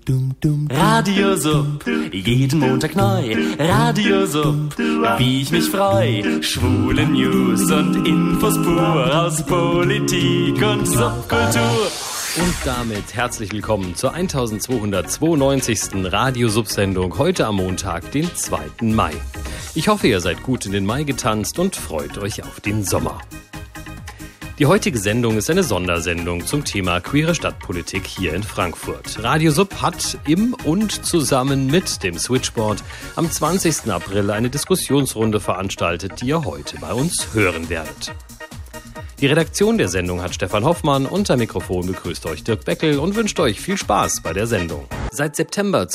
Radio Sub, jeden Montag neu. Radio Sub, wie ich mich freu. Schwule News und Infos pur aus Politik und Subkultur. Und damit herzlich willkommen zur 1292. Radio-Sub-Sendung heute am Montag, den 2. Mai. Ich hoffe, ihr seid gut in den Mai getanzt und freut euch auf den Sommer. Die heutige Sendung ist eine Sondersendung zum Thema queere Stadtpolitik hier in Frankfurt. Radio Sub hat im und zusammen mit dem Switchboard am 20. April eine Diskussionsrunde veranstaltet, die ihr heute bei uns hören werdet. Die Redaktion der Sendung hat Stefan Hoffmann, unter Mikrofon begrüßt euch Dirk Beckel und wünscht euch viel Spaß bei der Sendung. Seit September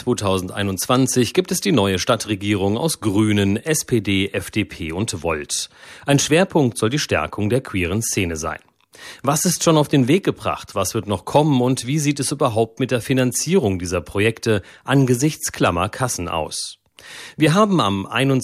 2021 gibt es die neue Stadtregierung aus Grünen, SPD, FDP und Volt. Ein Schwerpunkt soll die Stärkung der queeren Szene sein. Was ist schon auf den Weg gebracht, was wird noch kommen und wie sieht es überhaupt mit der Finanzierung dieser Projekte angesichts Klammerkassen aus? Wir haben am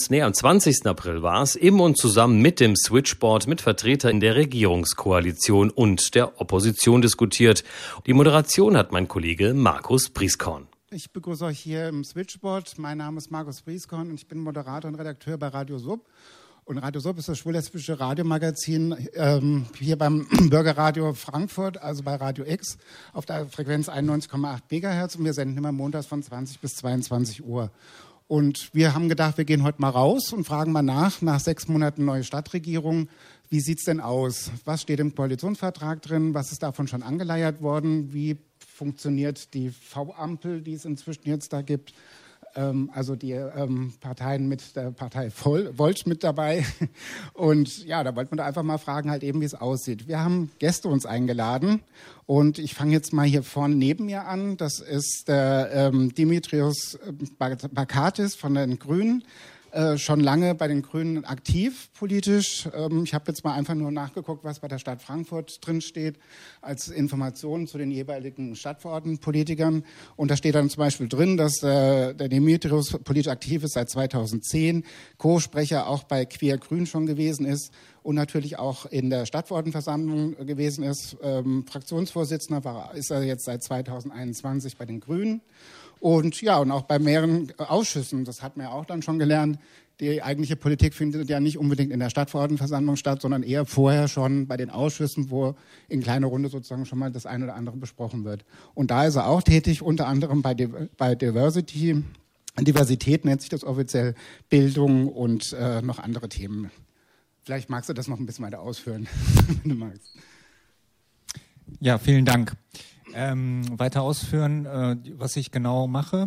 20. April im und zusammen mit dem Switchboard mit Vertretern der Regierungskoalition und der Opposition diskutiert. Die Moderation hat mein Kollege Markus Brieskorn. Ich begrüße euch hier im Switchboard. Mein Name ist Markus Brieskorn und ich bin Moderator und Redakteur bei Radio Sub. Und Radio Sub ist das schwul-lesbische Radiomagazin hier beim Bürgerradio Frankfurt, also bei Radio X, auf der Frequenz 91,8 MHz. Und wir senden immer montags von 20 bis 22 Uhr. Und wir haben gedacht, wir gehen heute mal raus und fragen mal nach 6 Monaten neue Stadtregierung, wie sieht's denn aus? Was steht im Koalitionsvertrag drin? Was ist davon schon angeleiert worden? Wie funktioniert die V-Ampel, die es inzwischen jetzt da gibt? Also die Parteien mit der Partei Volt mit dabei. Und ja, da wollten wir da einfach mal fragen, halt eben, wie es aussieht. Wir haben Gäste uns eingeladen und ich fange jetzt mal hier vorne neben mir an. Das ist der Dimitrios Bakatis von den Grünen. Schon lange bei den Grünen aktiv politisch. Ich habe jetzt mal einfach nur nachgeguckt, was bei der Stadt Frankfurt drin steht, als Informationen zu den jeweiligen Stadtverordnetenpolitikern. Und da steht dann zum Beispiel drin, dass der Dimitrios politisch aktiv ist seit 2010, Co-Sprecher auch bei Queer Grün schon gewesen ist und natürlich auch in der Stadtverordnetenversammlung gewesen ist. Fraktionsvorsitzender ist er jetzt seit 2021 bei den Grünen. Und ja, und auch bei mehreren Ausschüssen, das hat man ja auch dann schon gelernt, die eigentliche Politik findet ja nicht unbedingt in der Stadtverordnetenversammlung statt, sondern eher vorher schon bei den Ausschüssen, wo in kleiner Runde sozusagen schon mal das eine oder andere besprochen wird. Und da ist er auch tätig, unter anderem bei Diversity. Diversität nennt sich das offiziell, Bildung und noch andere Themen. Vielleicht magst du das noch ein bisschen weiter ausführen, wenn du magst. Ja, vielen Dank. Weiter ausführen, was ich genau mache.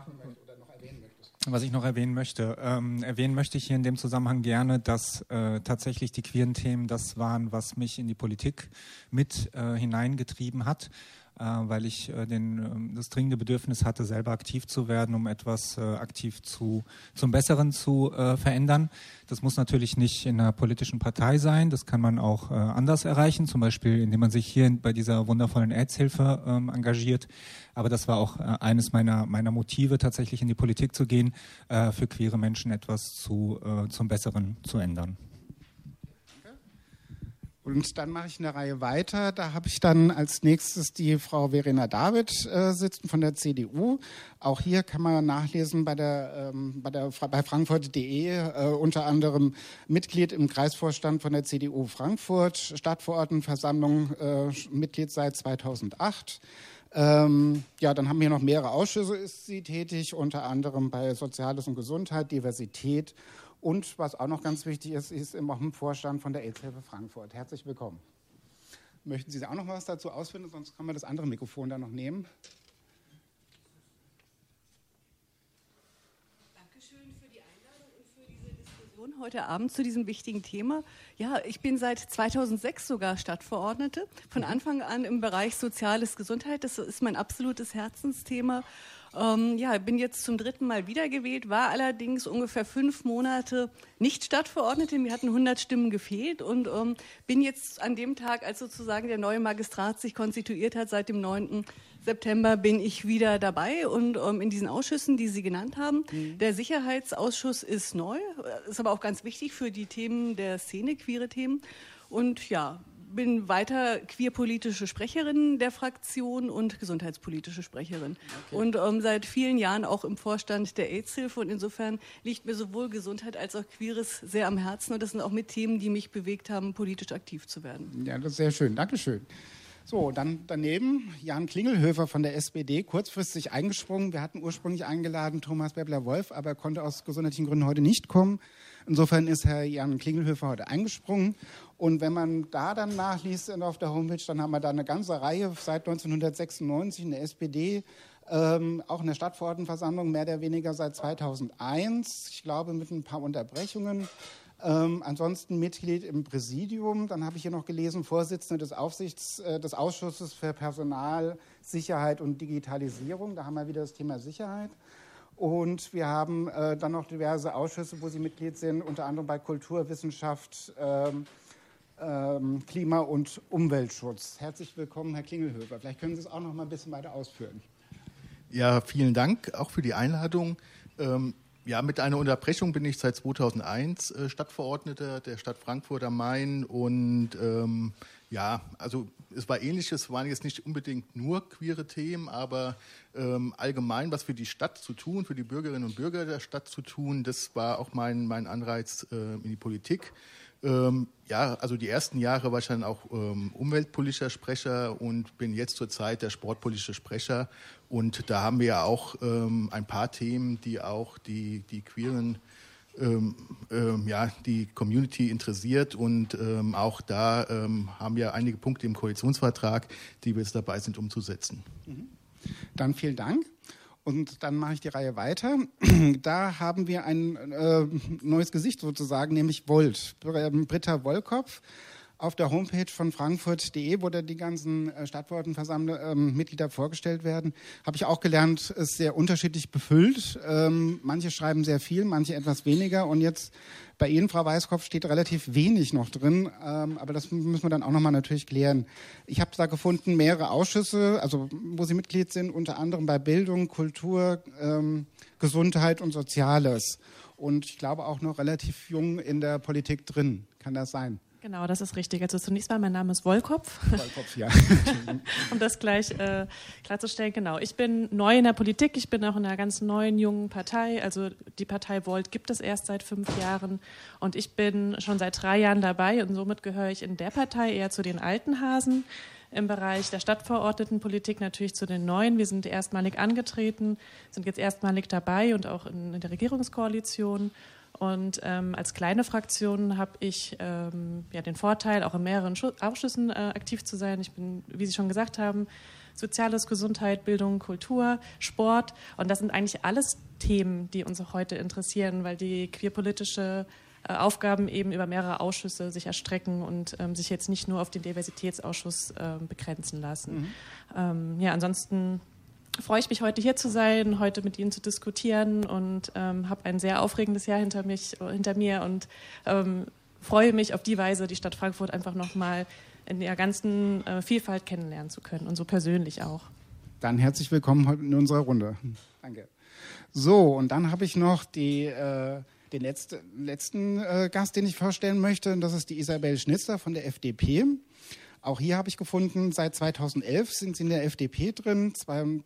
Was ich noch erwähnen möchte. Erwähnen möchte ich hier in dem Zusammenhang gerne, dass tatsächlich die queeren Themen das waren, was mich in die Politik mit hineingetrieben hat, weil ich das dringende Bedürfnis hatte, selber aktiv zu werden, um etwas aktiv zum Besseren zu verändern. Das muss natürlich nicht in einer politischen Partei sein, das kann man auch anders erreichen, zum Beispiel indem man sich hier bei dieser wundervollen AIDS-Hilfe engagiert. Aber das war auch eines meiner Motive, tatsächlich in die Politik zu gehen, für queere Menschen etwas zum Besseren zu ändern. Und dann mache ich eine Reihe weiter. Da habe ich dann als nächstes die Frau Verena David sitzen von der CDU. Auch hier kann man nachlesen bei frankfurt.de, unter anderem Mitglied im Kreisvorstand von der CDU Frankfurt, Stadtverordnetenversammlung, Mitglied seit 2008. Ja, dann haben wir noch mehrere Ausschüsse, ist sie tätig, unter anderem bei Soziales und Gesundheit, Diversität. Und was auch noch ganz wichtig ist, ist auch im Vorstand von der AIDS-Hilfe Frankfurt. Herzlich willkommen. Möchten Sie auch noch was dazu ausführen? Sonst können wir das andere Mikrofon da noch nehmen. Dankeschön für die Einladung und für diese Diskussion heute Abend zu diesem wichtigen Thema. Ja, ich bin seit 2006 sogar Stadtverordnete. Von Anfang an im Bereich Soziales Gesundheit. Das ist mein absolutes Herzensthema. Bin jetzt zum 3. Mal wiedergewählt, war allerdings ungefähr 5 Monate nicht Stadtverordnete. Mir hatten 100 Stimmen gefehlt und bin jetzt an dem Tag, als sozusagen der neue Magistrat sich konstituiert hat, seit dem 9. September bin ich wieder dabei und in diesen Ausschüssen, die Sie genannt haben. Der Sicherheitsausschuss ist neu, ist aber auch ganz wichtig für die Themen der Szene, queere Themen. Und ja, bin weiter queerpolitische Sprecherin der Fraktion und gesundheitspolitische Sprecherin. Okay. Und seit vielen Jahren auch im Vorstand der AIDS-Hilfe. Und insofern liegt mir sowohl Gesundheit als auch Queeres sehr am Herzen. Und das sind auch mit Themen, die mich bewegt haben, politisch aktiv zu werden. Ja, das ist sehr schön. Dankeschön. So, dann daneben Jan Klingelhöfer von der SPD, kurzfristig eingesprungen. Wir hatten ursprünglich eingeladen Thomas Bäbler-Wolf, aber er konnte aus gesundheitlichen Gründen heute nicht kommen. Insofern ist Herr Jan Klingelhöfer heute eingesprungen. Und wenn man da dann nachliest auf der Homepage, dann haben wir da eine ganze Reihe seit 1996 in der SPD, auch in der Stadtverordnetenversammlung, mehr oder weniger seit 2001, ich glaube mit ein paar Unterbrechungen. Ansonsten Mitglied im Präsidium, dann habe ich hier noch gelesen, Vorsitzende des Ausschusses für Personal, Sicherheit und Digitalisierung, da haben wir wieder das Thema Sicherheit. Und wir haben dann noch diverse Ausschüsse, wo Sie Mitglied sind, unter anderem bei Kultur, Wissenschaft, Klima- und Umweltschutz. Herzlich willkommen, Herr Klingelhöfer. Vielleicht können Sie es auch noch mal ein bisschen weiter ausführen. Ja, vielen Dank auch für die Einladung. Ja, mit einer Unterbrechung bin ich seit 2001 Stadtverordneter der Stadt Frankfurt am Main und ja, also es war Ähnliches, waren jetzt nicht unbedingt nur queere Themen, aber allgemein was für die Stadt zu tun, für die Bürgerinnen und Bürger der Stadt zu tun, das war auch mein Anreiz in die Politik. Ja, also die ersten Jahre war ich dann auch umweltpolitischer Sprecher und bin jetzt zurzeit der sportpolitische Sprecher. Und da haben wir ja auch ein paar Themen, die auch die queeren, ja, die Community interessiert. Und auch da haben wir einige Punkte im Koalitionsvertrag, die wir jetzt dabei sind umzusetzen. Dann vielen Dank. Und dann mache ich die Reihe weiter. Da haben wir ein neues Gesicht sozusagen, nämlich Volt. Britta Wollkopf. Auf der Homepage von frankfurt.de, wo da die ganzen Stadtverordnetenversammlungsmitglieder vorgestellt werden, habe ich auch gelernt, ist sehr unterschiedlich befüllt. Manche schreiben sehr viel, manche etwas weniger. Und jetzt bei Ihnen, Frau Weiskopf, steht relativ wenig noch drin. Aber das müssen wir dann auch nochmal natürlich klären. Ich habe da gefunden, mehrere Ausschüsse, also wo Sie Mitglied sind, unter anderem bei Bildung, Kultur, Gesundheit und Soziales. Und ich glaube auch noch relativ jung in der Politik drin. Kann das sein? Genau, das ist richtig. Also zunächst mal, mein Name ist Wollkopf. Wollkopf, ja. Um das gleich klarzustellen, genau. Ich bin neu in der Politik, ich bin auch in einer ganz neuen, jungen Partei. Also die Partei Volt gibt es erst seit 5 Jahren und ich bin schon seit 3 Jahren dabei und somit gehöre ich in der Partei eher zu den alten Hasen. Im Bereich der Stadtverordnetenpolitik natürlich zu den Neuen. Wir sind erstmalig angetreten, sind jetzt erstmalig dabei und auch in der Regierungskoalition. Und als kleine Fraktion habe ich ja, den Vorteil, auch in mehreren Ausschüssen aktiv zu sein. Ich bin, wie Sie schon gesagt haben, Soziales, Gesundheit, Bildung, Kultur, Sport. Und das sind eigentlich alles Themen, die uns auch heute interessieren, weil die queerpolitische Aufgaben eben über mehrere Ausschüsse sich erstrecken und sich jetzt nicht nur auf den Diversitätsausschuss begrenzen lassen. Ja, ansonsten freue ich mich, heute hier zu sein, heute mit Ihnen zu diskutieren und habe ein sehr aufregendes Jahr hinter mir und freue mich auf die Weise, die Stadt Frankfurt einfach nochmal in ihrer ganzen Vielfalt kennenlernen zu können und so persönlich auch. Dann herzlich willkommen heute in unserer Runde. Danke. So, und dann habe ich noch den letzten Gast, den ich vorstellen möchte, und das ist die Isabel Schnitzer von der FDP. Auch hier habe ich gefunden, seit 2011 sind Sie in der FDP drin.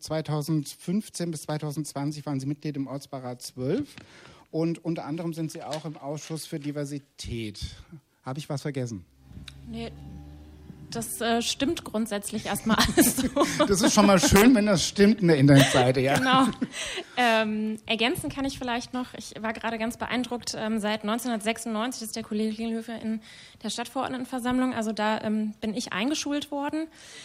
2015 bis 2020 waren Sie Mitglied im Ortsbeirat 12. Und unter anderem sind Sie auch im Ausschuss für Diversität. Habe ich was vergessen? Nee, das stimmt grundsätzlich erstmal alles so. Das ist schon mal schön, wenn das stimmt in der Internetseite, ja. Genau. Ergänzen kann ich vielleicht noch, ich war gerade ganz beeindruckt, seit 1996 ist der Kollege Klingelhöfer in der Stadtverordnetenversammlung, also da bin ich eingeschult worden.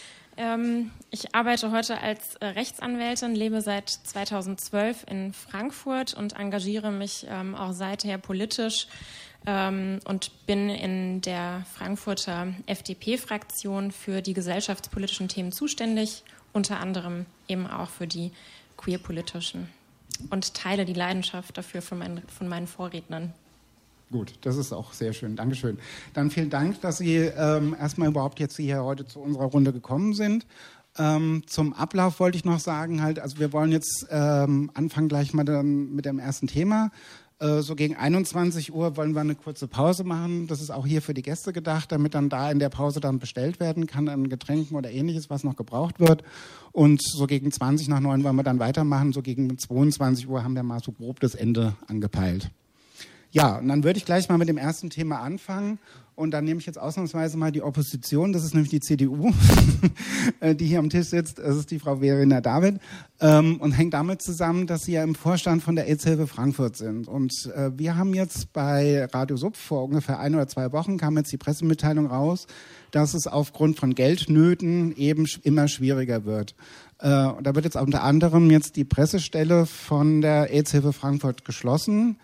Ich arbeite heute als Rechtsanwältin, lebe seit 2012 in Frankfurt und engagiere mich auch seither politisch und bin in der Frankfurter FDP-Fraktion für die gesellschaftspolitischen Themen zuständig, unter anderem eben auch für die queerpolitischen und teile die Leidenschaft dafür von meinen Vorrednern. Gut, das ist auch sehr schön. Dankeschön. Dann vielen Dank, dass Sie erstmal überhaupt jetzt hier heute zu unserer Runde gekommen sind. Zum Ablauf wollte ich noch sagen, also wir wollen jetzt anfangen gleich mal mit dem ersten Thema. So gegen 21 Uhr wollen wir eine kurze Pause machen. Das ist auch hier für die Gäste gedacht, damit dann da in der Pause dann bestellt werden kann an Getränken oder ähnliches, was noch gebraucht wird. Und so gegen 20 nach 9 wollen wir dann weitermachen. So gegen 22 Uhr haben wir mal so grob das Ende angepeilt. Ja, und dann würde ich gleich mal mit dem ersten Thema anfangen. Und dann nehme ich jetzt ausnahmsweise mal die Opposition. Das ist nämlich die CDU, die hier am Tisch sitzt. Das ist die Frau Verena David. Und hängt damit zusammen, dass Sie ja im Vorstand von der AIDS-Hilfe Frankfurt sind. Und wir haben jetzt bei Radio Sub vor ungefähr 1 oder 2 Wochen kam jetzt die Pressemitteilung raus, dass es aufgrund von Geldnöten eben immer schwieriger wird. Da wird jetzt unter anderem jetzt die Pressestelle von der AIDS-Hilfe Frankfurt geschlossen,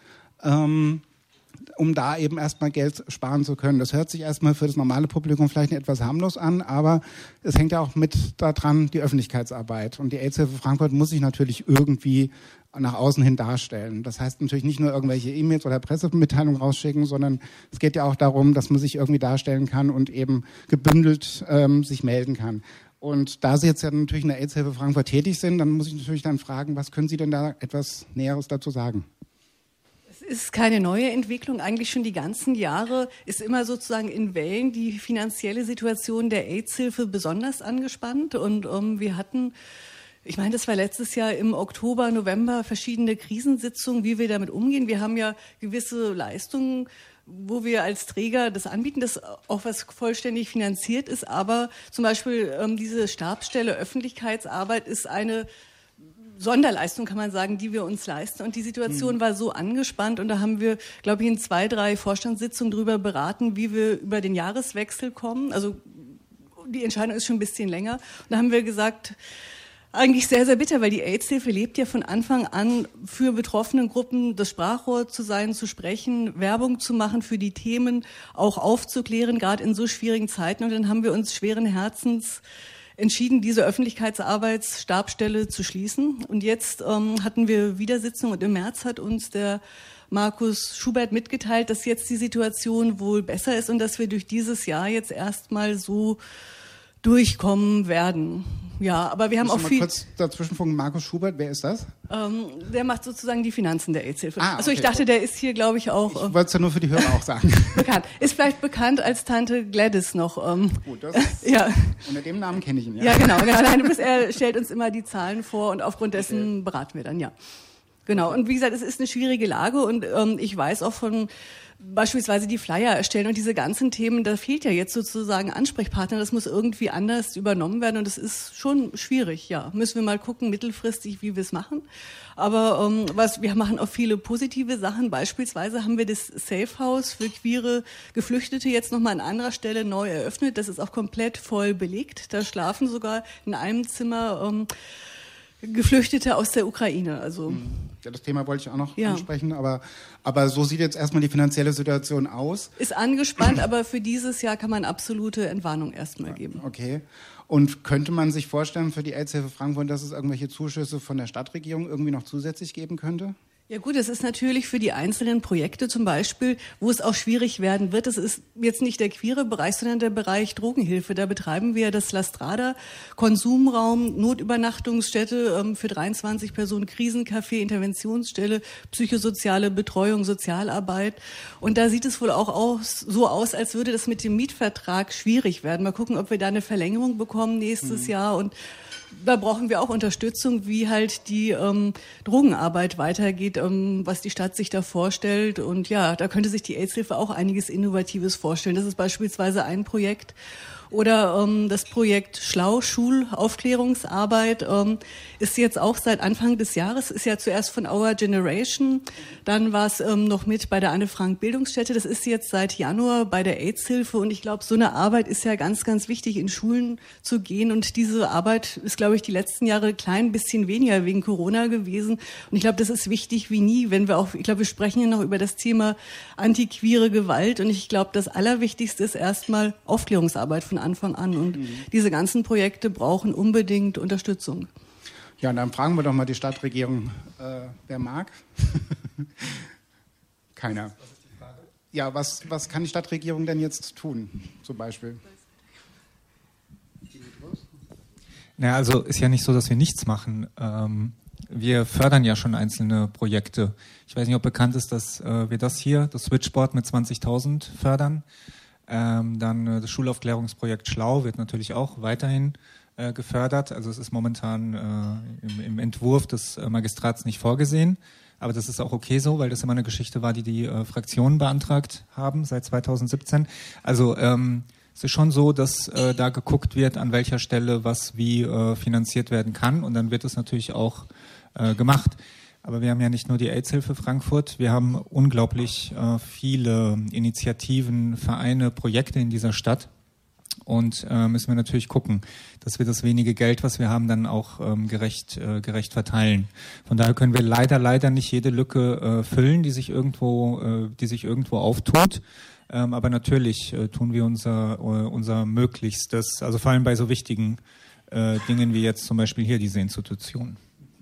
um da eben erstmal Geld sparen zu können. Das hört sich erstmal für das normale Publikum vielleicht etwas harmlos an, aber es hängt ja auch mit daran die Öffentlichkeitsarbeit. Und die AIDS-Hilfe Frankfurt muss sich natürlich irgendwie nach außen hin darstellen. Das heißt natürlich nicht nur irgendwelche E-Mails oder Pressemitteilungen rausschicken, sondern es geht ja auch darum, dass man sich irgendwie darstellen kann und eben gebündelt sich melden kann. Und da Sie jetzt ja natürlich in der AIDS-Hilfe Frankfurt tätig sind, dann muss ich natürlich dann fragen, was können Sie denn da etwas Näheres dazu sagen? Es ist keine neue Entwicklung, eigentlich schon die ganzen Jahre ist immer sozusagen in Wellen die finanzielle Situation der AIDS-Hilfe besonders angespannt und wir hatten, ich meine, das war letztes Jahr im Oktober, November verschiedene Krisensitzungen, wie wir damit umgehen. Wir haben ja gewisse Leistungen, wo wir als Träger das anbieten, das auch was vollständig finanziert ist, aber zum Beispiel diese Stabsstelle Öffentlichkeitsarbeit ist eine Sonderleistung, kann man sagen, die wir uns leisten. Und die Situation war so angespannt und da haben wir, glaube ich, in 2, 3 Vorstandssitzungen darüber beraten, wie wir über den Jahreswechsel kommen. Also die Entscheidung ist schon ein bisschen länger. Und da haben wir gesagt, eigentlich sehr, sehr bitter, weil die AIDS-Hilfe lebt ja von Anfang an für betroffene Gruppen, das Sprachrohr zu sein, zu sprechen, Werbung zu machen für die Themen, auch aufzuklären, gerade in so schwierigen Zeiten. Und dann haben wir uns schweren Herzens entschieden, diese Öffentlichkeitsarbeitsstabsstelle zu schließen. Und jetzt hatten wir wieder Sitzung und im März hat uns der Markus Schubert mitgeteilt, dass jetzt die Situation wohl besser ist und dass wir durch dieses Jahr jetzt erstmal so durchkommen werden. Ja, aber wir haben auch viel... kurz dazwischenfunken, Markus Schubert, wer ist das? Der macht sozusagen die Finanzen der AIDS-Hilfe. Okay. Also ich dachte, der ist hier, glaube ich, auch... Ich wollte es ja nur für die Hörer auch sagen. Bekannt. Ist vielleicht bekannt als Tante Gladys noch. Gut, das ist, ja. Unter dem Namen kenne ich ihn, ja. Ja, genau. Nein, er stellt uns immer die Zahlen vor und aufgrund dessen beraten wir dann, ja. Genau. Und wie gesagt, es ist eine schwierige Lage und ich weiß auch von beispielsweise die Flyer erstellen und diese ganzen Themen, da fehlt ja jetzt sozusagen Ansprechpartner, das muss irgendwie anders übernommen werden und das ist schon schwierig, ja. Müssen wir mal gucken, mittelfristig, wie wir es machen. Aber wir machen auch viele positive Sachen, beispielsweise haben wir das Safe House für queere Geflüchtete jetzt nochmal an anderer Stelle neu eröffnet, das ist auch komplett voll belegt, da schlafen sogar in einem Zimmer Geflüchtete aus der Ukraine, also... Ja, das Thema wollte ich auch noch ansprechen, aber so sieht jetzt erstmal die finanzielle Situation aus. Ist angespannt, aber für dieses Jahr kann man absolute Entwarnung erstmal geben. Okay. Und könnte man sich vorstellen für die AIDS-Hilfe Frankfurt, dass es irgendwelche Zuschüsse von der Stadtregierung irgendwie noch zusätzlich geben könnte? Ja gut, das ist natürlich für die einzelnen Projekte zum Beispiel, wo es auch schwierig werden wird. Das ist jetzt nicht der queere Bereich, sondern der Bereich Drogenhilfe. Da betreiben wir das La Strada, Konsumraum, Notübernachtungsstätte für 23 Personen, Krisencafé, Interventionsstelle, psychosoziale Betreuung, Sozialarbeit. Und da sieht es wohl auch so aus, als würde das mit dem Mietvertrag schwierig werden. Mal gucken, ob wir da eine Verlängerung bekommen nächstes Jahr und da brauchen wir auch Unterstützung, wie halt die Drogenarbeit weitergeht, was die Stadt sich da vorstellt. Und ja, da könnte sich die AIDS-Hilfe auch einiges Innovatives vorstellen. Das ist beispielsweise ein Projekt. Oder das Projekt Schlau, Schulaufklärungsarbeit, ist jetzt auch seit Anfang des Jahres, ist ja zuerst von Our Generation, dann war es noch mit bei der Anne-Frank-Bildungsstätte, das ist jetzt seit Januar bei der AIDS-Hilfe und ich glaube, so eine Arbeit ist ja ganz, ganz wichtig, in Schulen zu gehen und diese Arbeit ist, glaube ich, die letzten Jahre ein klein bisschen weniger wegen Corona gewesen und ich glaube, das ist wichtig wie nie, wenn wir auch, ich glaube, wir sprechen ja noch über das Thema antiqueere Gewalt und ich glaube, das Allerwichtigste ist erstmal Aufklärungsarbeit von Anfang an und diese ganzen Projekte brauchen unbedingt Unterstützung. Ja, dann fragen wir doch mal die Stadtregierung, wer mag? Keiner. Ja, was kann die Stadtregierung denn jetzt tun, zum Beispiel? Na, also ist ja nicht so, dass wir nichts machen. wir fördern ja schon einzelne Projekte. Ich weiß nicht, ob bekannt ist, dass wir das Switchboard mit 20.000 fördern. Dann das Schulaufklärungsprojekt Schlau wird natürlich auch weiterhin gefördert. Also es ist momentan im Entwurf des Magistrats nicht vorgesehen. Aber das ist auch okay so, weil das immer eine Geschichte war, die Fraktionen beantragt haben seit 2017. Also es ist schon so, dass da geguckt wird, an welcher Stelle was wie finanziert werden kann. Und dann wird es natürlich auch gemacht. Aber wir haben ja nicht nur die AIDS-Hilfe Frankfurt, wir haben unglaublich viele Initiativen, Vereine, Projekte in dieser Stadt. Und müssen wir natürlich gucken, dass wir das wenige Geld, was wir haben, dann auch gerecht verteilen. Von daher können wir leider nicht jede Lücke füllen, die sich irgendwo auftut. Aber natürlich tun wir unser Möglichstes, also vor allem bei so wichtigen Dingen wie jetzt zum Beispiel hier diese Institution.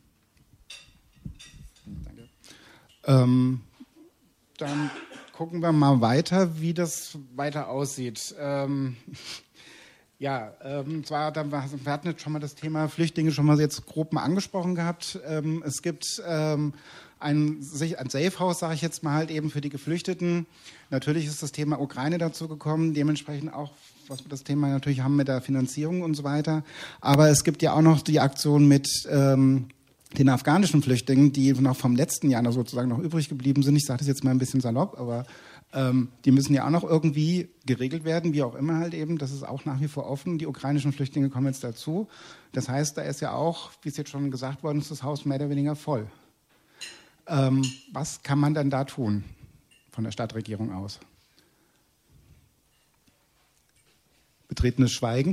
Danke. Dann gucken wir mal weiter, wie das weiter aussieht. Wir hatten jetzt schon mal das Thema Flüchtlinge schon mal jetzt grob mal angesprochen gehabt. Es gibt ein Safe House, sage ich jetzt mal halt eben für die Geflüchteten. Natürlich ist das Thema Ukraine dazu gekommen, dementsprechend auch, was wir das Thema natürlich haben mit der Finanzierung und so weiter. Aber es gibt ja auch noch die Aktion mit den afghanischen Flüchtlingen, die noch vom letzten Jahr noch sozusagen noch übrig geblieben sind. Ich sage das jetzt mal ein bisschen salopp, aber die müssen ja auch noch irgendwie geregelt werden, wie auch immer halt eben. Das ist auch nach wie vor offen. Die ukrainischen Flüchtlinge kommen jetzt dazu. Das heißt, da ist ja auch, wie es jetzt schon gesagt worden ist, das Haus mehr oder weniger voll. Was kann man dann da tun von der Stadtregierung aus? Betretenes Schweigen.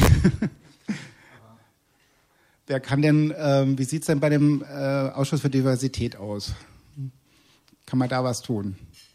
Wer kann denn, wie sieht es denn bei dem Ausschuss für Diversität aus? Kann man da was tun?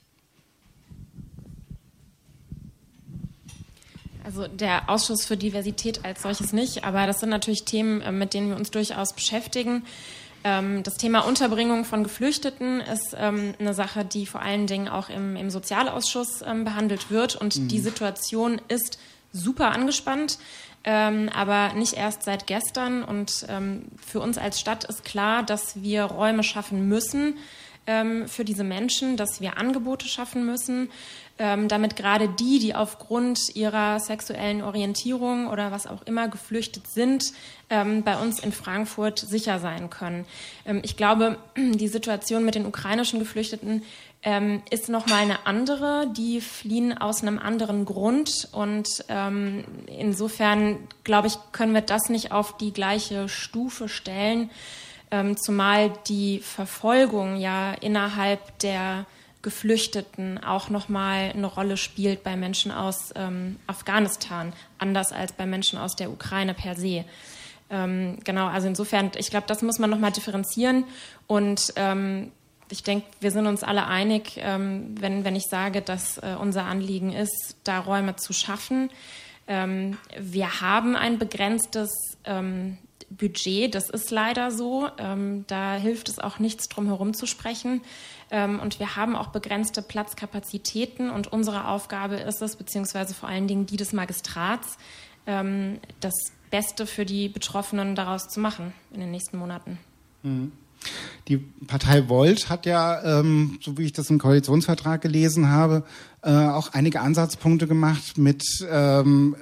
Also der Ausschuss für Diversität als solches nicht, aber das sind natürlich Themen, mit denen wir uns durchaus beschäftigen. Das Thema Unterbringung von Geflüchteten ist eine Sache, die vor allen Dingen auch im Sozialausschuss behandelt wird. Und die Situation ist super angespannt, aber nicht erst seit gestern. Und für uns als Stadt ist klar, dass wir Räume schaffen müssen für diese Menschen, dass wir Angebote schaffen müssen, damit gerade die aufgrund ihrer sexuellen Orientierung oder was auch immer geflüchtet sind, bei uns in Frankfurt sicher sein können. Ich glaube, die Situation mit den ukrainischen Geflüchteten ist nochmal eine andere. Die fliehen aus einem anderen Grund und insofern, glaube ich, können wir das nicht auf die gleiche Stufe stellen, zumal die Verfolgung ja innerhalb der Geflüchteten auch nochmal eine Rolle spielt bei Menschen aus Afghanistan, anders als bei Menschen aus der Ukraine per se. Genau, also insofern, ich glaube, das muss man nochmal differenzieren und ich denke, wir sind uns alle einig, wenn ich sage, dass unser Anliegen ist, da Räume zu schaffen. Wir haben ein begrenztes Budget, das ist leider so. Da hilft es auch nichts, drum herum zu sprechen. Und wir haben auch begrenzte Platzkapazitäten. Und unsere Aufgabe ist es, beziehungsweise vor allen Dingen die des Magistrats, das Beste für die Betroffenen daraus zu machen in den nächsten Monaten. Die Partei Volt hat ja, so wie ich das im Koalitionsvertrag gelesen habe, auch einige Ansatzpunkte gemacht mit einem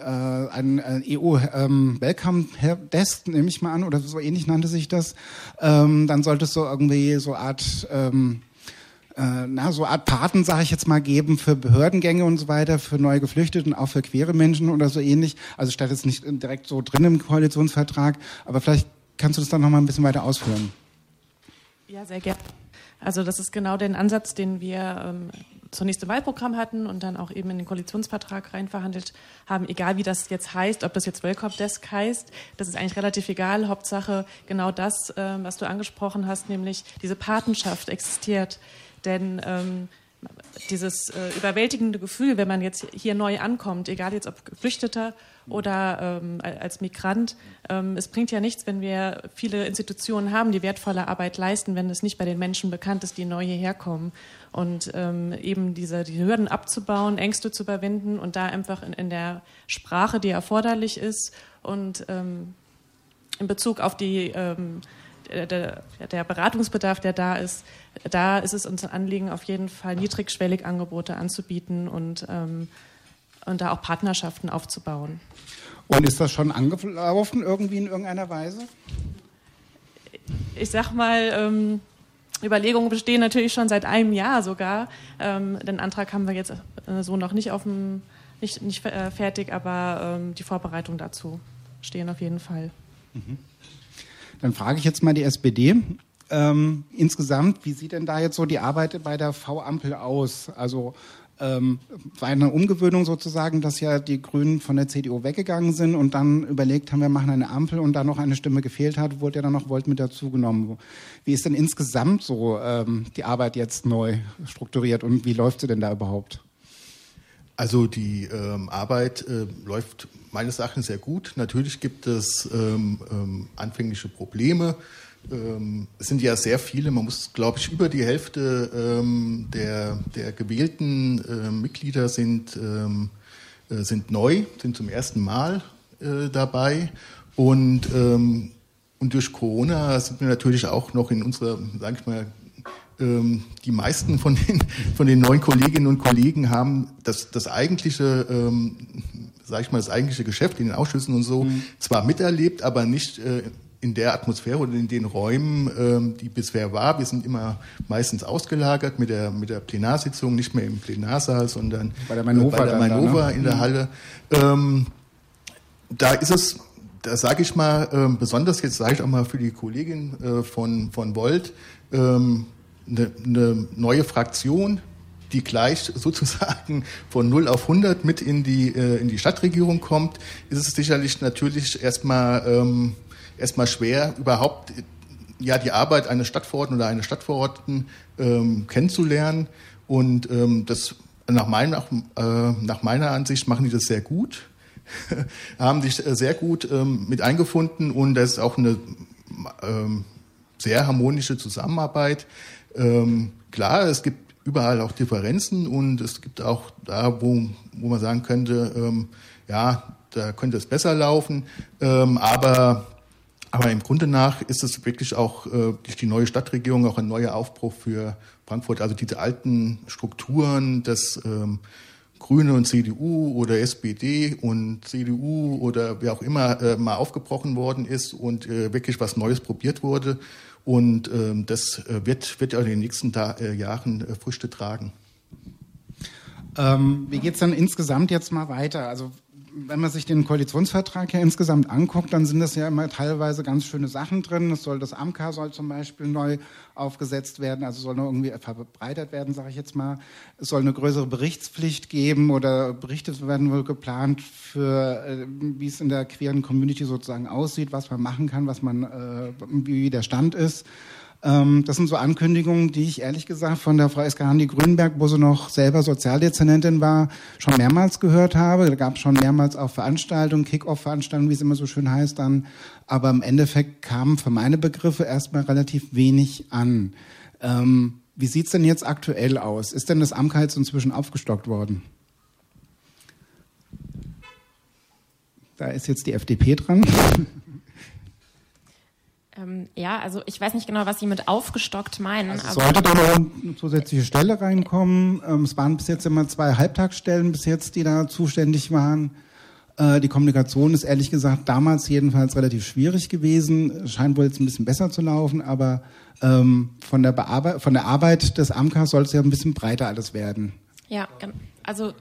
EU-Welcome-Desk, nehme ich mal an, oder so ähnlich nannte sich das. Dann sollte es so irgendwie so Art Paten, sage ich jetzt mal, geben für Behördengänge und so weiter, für neue Geflüchtete und auch für queere Menschen oder so ähnlich. Also steht jetzt nicht direkt so drin im Koalitionsvertrag, aber vielleicht kannst du das dann noch mal ein bisschen weiter ausführen. Ja, sehr gerne. Also das ist genau der Ansatz, den wir zunächst im Wahlprogramm hatten und dann auch eben in den Koalitionsvertrag reinverhandelt haben, egal wie das jetzt heißt, ob das jetzt Welcome Desk heißt, das ist eigentlich relativ egal. Hauptsache genau das, was du angesprochen hast, nämlich diese Patenschaft existiert. Denn dieses überwältigende Gefühl, wenn man jetzt hier neu ankommt, egal jetzt ob Geflüchteter oder als Migrant, es bringt ja nichts, wenn wir viele Institutionen haben, die wertvolle Arbeit leisten, wenn es nicht bei den Menschen bekannt ist, die neu hierher kommen. Und eben die Hürden abzubauen, Ängste zu überwinden und da einfach in der Sprache, die erforderlich ist und in Bezug auf die der Beratungsbedarf, der da ist es unser Anliegen, auf jeden Fall niedrigschwellig Angebote anzubieten und da auch Partnerschaften aufzubauen. Und ist das schon angelaufen irgendwie in irgendeiner Weise? Ich sag mal, Überlegungen bestehen natürlich schon seit einem Jahr sogar. Den Antrag haben wir jetzt so noch nicht nicht fertig, aber die Vorbereitungen dazu stehen auf jeden Fall. Dann frage ich jetzt mal die SPD. Insgesamt, wie sieht denn da jetzt so die Arbeit bei der V-Ampel aus? Also war eine Umgewöhnung sozusagen, dass ja die Grünen von der CDU weggegangen sind und dann überlegt haben, wir machen eine Ampel und da noch eine Stimme gefehlt hat, wurde ja dann noch Volt mit dazugenommen. Wie ist denn insgesamt so die Arbeit jetzt neu strukturiert und wie läuft sie denn da überhaupt? Also die Arbeit läuft meines Erachtens sehr gut. Natürlich gibt es anfängliche Probleme. Es sind ja sehr viele, man muss, glaube ich, über die Hälfte der gewählten Mitglieder sind neu, sind zum ersten Mal dabei. Und durch Corona sind wir natürlich auch noch in unserer, sage ich mal, die meisten von den neuen Kolleginnen und Kollegen haben das eigentliche, sage ich mal, das eigentliche Geschäft in den Ausschüssen und so zwar miterlebt, aber nicht in der Atmosphäre oder in den Räumen, die bisher war. Wir sind immer meistens ausgelagert mit der Plenarsitzung, nicht mehr im Plenarsaal, sondern bei der Manova in der Halle. Da ist es, da sage ich mal, besonders jetzt sage ich auch mal für die Kollegin von Volt, eine neue Fraktion, die gleich sozusagen von 0 auf 100 mit in die Stadtregierung kommt, ist es sicherlich natürlich erstmal schwer, überhaupt ja die Arbeit eines Stadtverordneten oder eines Stadtverordneten kennenzulernen. Und das nach meiner Ansicht machen die das sehr gut, haben sich sehr gut mit eingefunden und das ist auch eine sehr harmonische Zusammenarbeit. Klar, es gibt überall auch Differenzen und es gibt auch da, wo man sagen könnte, ja, da könnte es besser laufen, aber im Grunde nach ist es wirklich auch durch die neue Stadtregierung auch ein neuer Aufbruch für Frankfurt. Also diese alten Strukturen des Grüne und CDU oder SPD und CDU oder wer auch immer mal aufgebrochen worden ist und wirklich was Neues probiert wurde. Und das wird in den nächsten Jahren Früchte tragen. Wie geht es dann insgesamt jetzt mal weiter? Also wenn man sich den Koalitionsvertrag ja insgesamt anguckt, dann sind das ja immer teilweise ganz schöne Sachen drin. Das AMK soll zum Beispiel neu aufgesetzt werden, also soll noch irgendwie verbreitert werden, sage ich jetzt mal. Es soll eine größere Berichtspflicht geben oder Berichte werden wohl geplant für, wie es in der queeren Community sozusagen aussieht, was man machen kann, wie der Stand ist. Das sind so Ankündigungen, die ich ehrlich gesagt von der Frau Eskahandi-Grünberg, wo sie noch selber Sozialdezernentin war, schon mehrmals gehört habe. Da gab es schon mehrmals auch Veranstaltungen, Kick-Off-Veranstaltungen, wie es immer so schön heißt dann. Aber im Endeffekt kam für meine Begriffe erstmal relativ wenig an. Wie sieht's denn jetzt aktuell aus? Ist denn das AMK jetzt inzwischen aufgestockt worden? Da ist jetzt die FDP dran. Ja, also ich weiß nicht genau, was Sie mit aufgestockt meinen. Also es sollte da noch eine zusätzliche Stelle reinkommen. Es waren bis jetzt immer 2 Halbtagsstellen bis jetzt, die da zuständig waren. Die Kommunikation ist ehrlich gesagt damals jedenfalls relativ schwierig gewesen. Scheint wohl jetzt ein bisschen besser zu laufen, aber von der Arbeit des AMK soll es ja ein bisschen breiter alles werden. Ja, also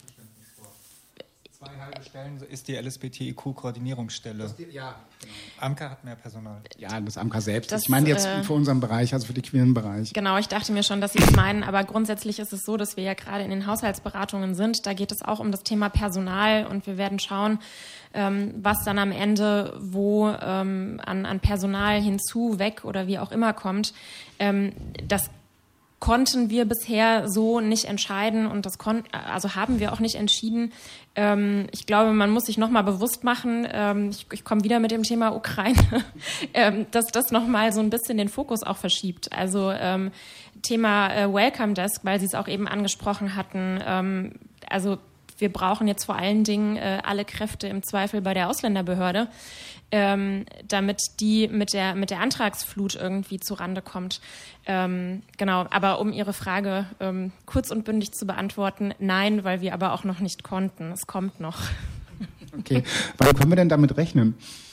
2 halbe Stellen ist die LSBTIQ-Koordinierungsstelle. Ja, genau. AMK hat mehr Personal. Ja, das AMK selbst. Ich meine jetzt für unseren Bereich, also für den queeren Bereich. Genau, ich dachte mir schon, dass Sie das meinen, aber grundsätzlich ist es so, dass wir ja gerade in den Haushaltsberatungen sind. Da geht es auch um das Thema Personal und wir werden schauen, was dann am Ende wo an Personal hinzu, weg oder wie auch immer kommt. Das konnten wir bisher so nicht entscheiden und also haben wir auch nicht entschieden. Ich glaube, man muss sich nochmal bewusst machen, ich komme wieder mit dem Thema Ukraine, dass das nochmal so ein bisschen den Fokus auch verschiebt. Also Thema Welcome Desk, weil Sie es auch eben angesprochen hatten, also wir brauchen jetzt vor allen Dingen alle Kräfte im Zweifel bei der Ausländerbehörde, damit die mit der Antragsflut irgendwie zurande kommt. Genau, aber um Ihre Frage kurz und bündig zu beantworten, nein, weil wir aber auch noch nicht konnten. Es kommt noch. Okay, wann können wir denn damit rechnen?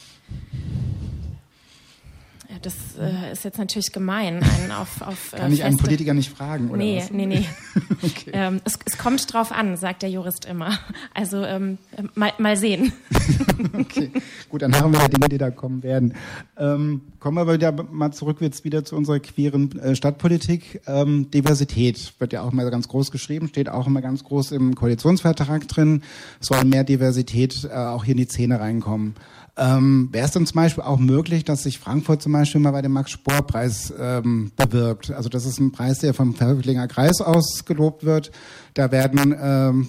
Ja, das ist jetzt natürlich gemein. Kann ich einen Politiker nicht fragen, oder nee, was? Nee. Okay. Es kommt drauf an, sagt der Jurist immer. Also mal sehen. Okay, gut, dann haben wir ja Dinge, die da kommen werden. Kommen wir aber mal zurück jetzt wieder zu unserer queeren Stadtpolitik. Diversität wird ja auch immer ganz groß geschrieben, steht auch immer ganz groß im Koalitionsvertrag drin. Soll mehr Diversität auch hier in die Szene reinkommen. Wäre es denn zum Beispiel auch möglich, dass sich Frankfurt zum Beispiel mal bei dem Max-Spohr-Preis bewirbt? Also das ist ein Preis, der vom Pfäffiklinger Kreis aus gelobt wird. Da werden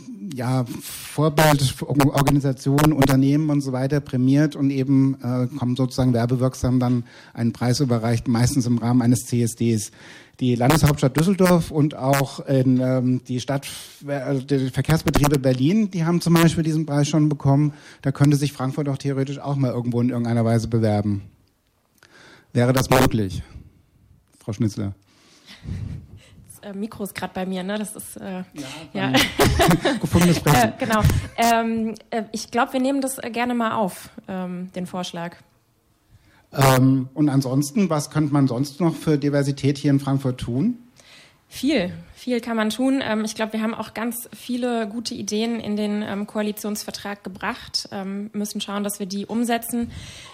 Vorbildorganisationen, Unternehmen und so weiter prämiert und eben kommen sozusagen werbewirksam dann einen Preis überreicht, meistens im Rahmen eines CSDs. Die Landeshauptstadt Düsseldorf und auch die Verkehrsbetriebe Berlin, die haben zum Beispiel diesen Preis schon bekommen. Da könnte sich Frankfurt auch theoretisch auch mal irgendwo in irgendeiner Weise bewerben. Wäre das möglich? Frau Schnitzler. Das Mikro ist gerade bei mir, ne? Das ist gefundenes Fressen. Genau. Ich glaube, wir nehmen das gerne mal auf, den Vorschlag. Und ansonsten, was könnte man sonst noch für Diversität hier in Frankfurt tun? Viel kann man tun. Ich glaube, wir haben auch ganz viele gute Ideen in den Koalitionsvertrag gebracht, müssen schauen, dass wir die umsetzen.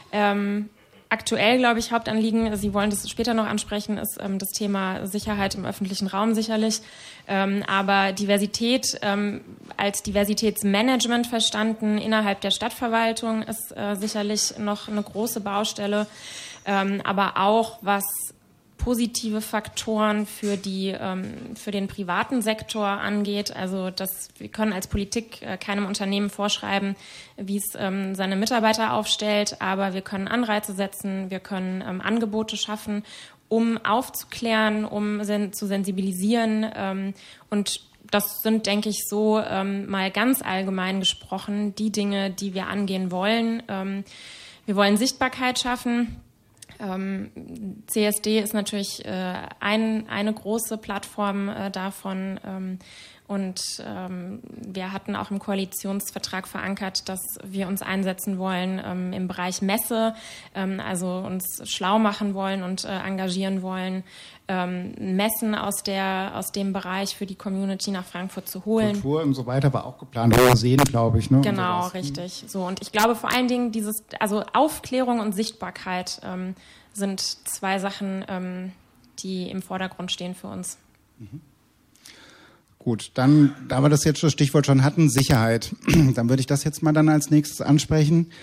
Aktuell, glaube ich, Hauptanliegen, Sie wollen das später noch ansprechen, ist das Thema Sicherheit im öffentlichen Raum sicherlich. Aber Diversität als Diversitätsmanagement verstanden innerhalb der Stadtverwaltung ist sicherlich noch eine große Baustelle. Aber auch was positive Faktoren für den privaten Sektor angeht. Also wir können als Politik keinem Unternehmen vorschreiben, wie es seine Mitarbeiter aufstellt, aber wir können Anreize setzen, wir können Angebote schaffen, um aufzuklären, um zu sensibilisieren. Und das sind, denke ich, so mal ganz allgemein gesprochen die Dinge, die wir angehen wollen. Wir wollen Sichtbarkeit schaffen. CSD ist natürlich eine große Plattform davon und wir hatten auch im Koalitionsvertrag verankert, dass wir uns einsetzen wollen im Bereich Messe, also uns schlau machen wollen und engagieren wollen, Messen aus dem Bereich für die Community nach Frankfurt zu holen. Kultur und so weiter war auch geplant, oder sehen, glaube ich. Ne? Genau, richtig. So, und ich glaube vor allen Dingen also Aufklärung und Sichtbarkeit sind zwei Sachen, die im Vordergrund stehen für uns. Mhm. Gut, dann, da wir das jetzt das Stichwort schon hatten, Sicherheit, dann würde ich das jetzt mal dann als nächstes ansprechen.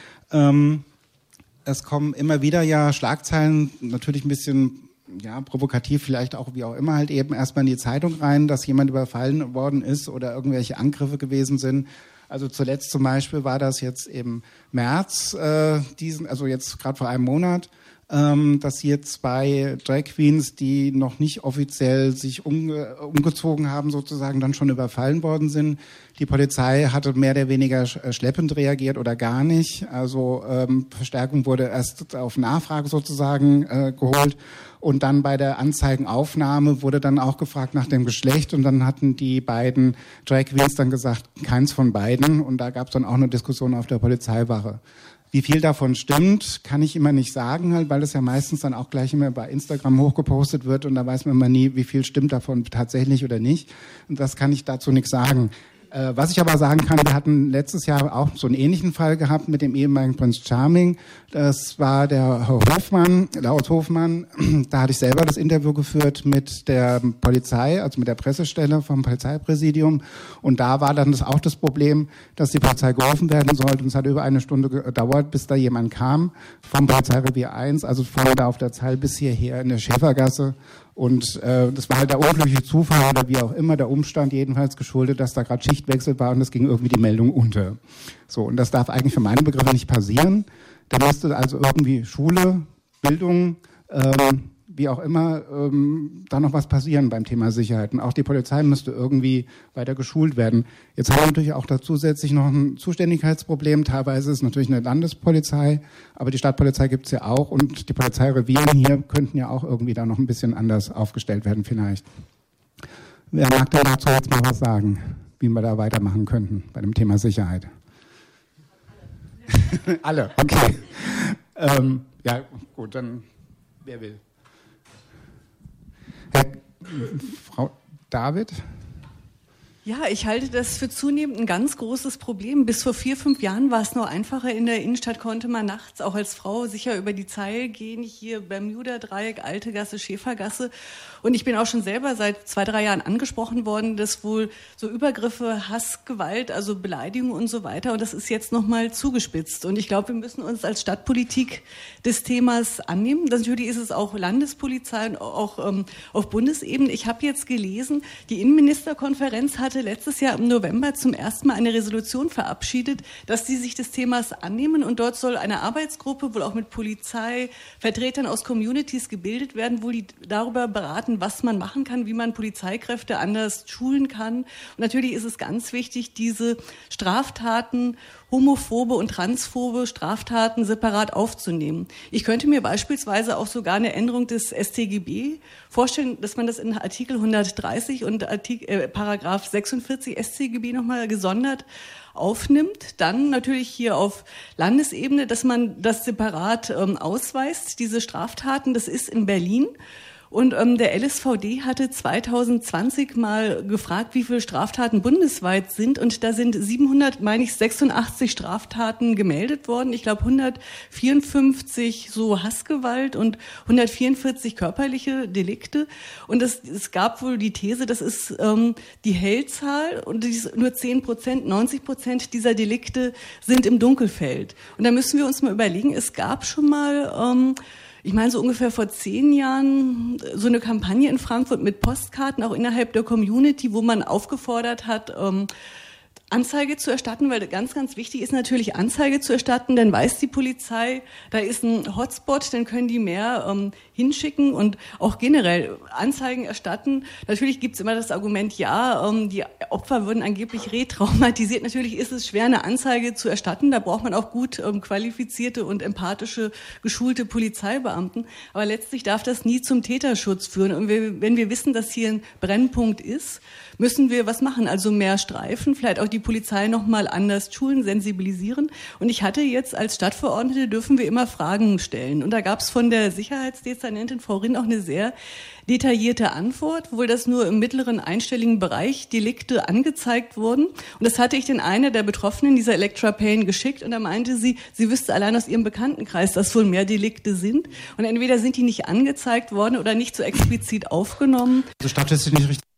Es kommen immer wieder ja Schlagzeilen, natürlich ein bisschen provokativ, vielleicht auch wie auch immer, halt eben erstmal in die Zeitung rein, dass jemand überfallen worden ist oder irgendwelche Angriffe gewesen sind. Also zuletzt zum Beispiel war das jetzt im März, also jetzt gerade vor einem Monat, dass hier 2 Drag Queens, die noch nicht offiziell sich umgezogen haben, sozusagen dann schon überfallen worden sind. Die Polizei hatte mehr oder weniger schleppend reagiert oder gar nicht. Also Verstärkung wurde erst auf Nachfrage sozusagen geholt. Und dann bei der Anzeigenaufnahme wurde dann auch gefragt nach dem Geschlecht. Und dann hatten die beiden Drag Queens dann gesagt, keins von beiden. Und da gab es dann auch eine Diskussion auf der Polizeiwache. Wie viel davon stimmt, kann ich immer nicht sagen, halt, weil das ja meistens dann auch gleich immer bei Instagram hochgepostet wird und da weiß man immer nie, wie viel stimmt davon tatsächlich oder nicht. Und das kann ich dazu nichts sagen. Was ich aber sagen kann, wir hatten letztes Jahr auch so einen ähnlichen Fall gehabt mit dem ehemaligen Prince Charming. Das war der Hofmann, Laut Hofmann. Da hatte ich selber das Interview geführt mit der Polizei, also mit der Pressestelle vom Polizeipräsidium. Und da war dann auch das Problem, dass die Polizei gerufen werden sollte. Und es hat über 1 Stunde gedauert, bis da jemand kam vom Polizeirevier 1, also von da auf der Zeil bis hierher in der Schäfergasse. Und das war halt der unglückliche Zufall oder wie auch immer, der Umstand jedenfalls geschuldet, dass da gerade Schichtwechsel war und es ging irgendwie die Meldung unter. So, und das darf eigentlich für meine Begriffe nicht passieren. Da müsste also irgendwie Schule, Bildung, wie auch immer, da noch was passieren beim Thema Sicherheit. Und auch die Polizei müsste irgendwie weiter geschult werden. Jetzt haben wir natürlich auch da zusätzlich noch ein Zuständigkeitsproblem. Teilweise ist es natürlich eine Landespolizei, aber die Stadtpolizei gibt es ja auch und die Polizeireviere hier könnten ja auch irgendwie da noch ein bisschen anders aufgestellt werden vielleicht. Wer mag denn dazu jetzt mal was sagen, wie wir da weitermachen könnten bei dem Thema Sicherheit? Alle, okay. Ja, gut, dann wer will? Frau David? Ja, ich halte das für zunehmend ein ganz großes Problem. Bis vor 4, 5 Jahren war es noch einfacher. In der Innenstadt konnte man nachts auch als Frau sicher über die Zeil gehen. Hier Bermuda-Dreieck, Alte Gasse, Schäfergasse. Und ich bin auch schon selber seit 2, 3 Jahren angesprochen worden, dass wohl so Übergriffe, Hass, Gewalt, also Beleidigung und so weiter. Und das ist jetzt nochmal zugespitzt. Und ich glaube, wir müssen uns als Stadtpolitik des Themas annehmen. Natürlich ist es auch Landespolizei und auch auf Bundesebene. Ich habe jetzt gelesen, die Innenministerkonferenz hatte letztes Jahr im November zum ersten Mal eine Resolution verabschiedet, dass sie sich des Themas annehmen und dort soll eine Arbeitsgruppe wohl auch mit Polizei, Vertretern aus Communities gebildet werden, wo die darüber beraten, was man machen kann, wie man Polizeikräfte anders schulen kann. Und natürlich ist es ganz wichtig, diese Straftaten, homophobe und transphobe Straftaten separat aufzunehmen. Ich könnte mir beispielsweise auch sogar eine Änderung des StGB vorstellen, dass man das in Artikel 130 und Paragraph 46 StGB nochmal gesondert aufnimmt. Dann natürlich hier auf Landesebene, dass man das separat ausweist, diese Straftaten. Das ist in Berlin. Und der LSVD hatte 2020 mal gefragt, wie viele Straftaten bundesweit sind. Und da sind 786 Straftaten gemeldet worden. Ich glaube 154 so Hassgewalt und 144 körperliche Delikte. Und es gab wohl die These, das ist die Hellzahl und nur 10%, 90% dieser Delikte sind im Dunkelfeld. Und da müssen wir uns mal überlegen, es gab schon mal ich meine, so ungefähr vor 10 Jahren so eine Kampagne in Frankfurt mit Postkarten, auch innerhalb der Community, wo man aufgefordert hat, Anzeige zu erstatten, weil ganz, ganz wichtig ist natürlich Anzeige zu erstatten, dann weiß die Polizei, da ist ein Hotspot, dann können die mehr hinschicken und auch generell Anzeigen erstatten. Natürlich gibt's immer das Argument, ja, die Opfer würden angeblich retraumatisiert. Natürlich ist es schwer, eine Anzeige zu erstatten, da braucht man auch gut qualifizierte und empathische, geschulte Polizeibeamten, aber letztlich darf das nie zum Täterschutz führen. Und wenn wir wissen, dass hier ein Brennpunkt ist, müssen wir was machen, also mehr Streifen, vielleicht auch die Polizei noch mal anders schulen, sensibilisieren. Und ich hatte jetzt als Stadtverordnete dürfen wir immer Fragen stellen. Und da gab es von der Sicherheitsdezernentin Frau Rinn auch eine sehr detaillierte Antwort, wohl das nur im mittleren einstelligen Bereich Delikte angezeigt wurden. Und das hatte ich den einer der Betroffenen, dieser Electra Payne, geschickt. Und da meinte sie wüsste allein aus ihrem Bekanntenkreis, dass wohl mehr Delikte sind. Und entweder sind die nicht angezeigt worden oder nicht so explizit aufgenommen. Also statistisch nicht richtig.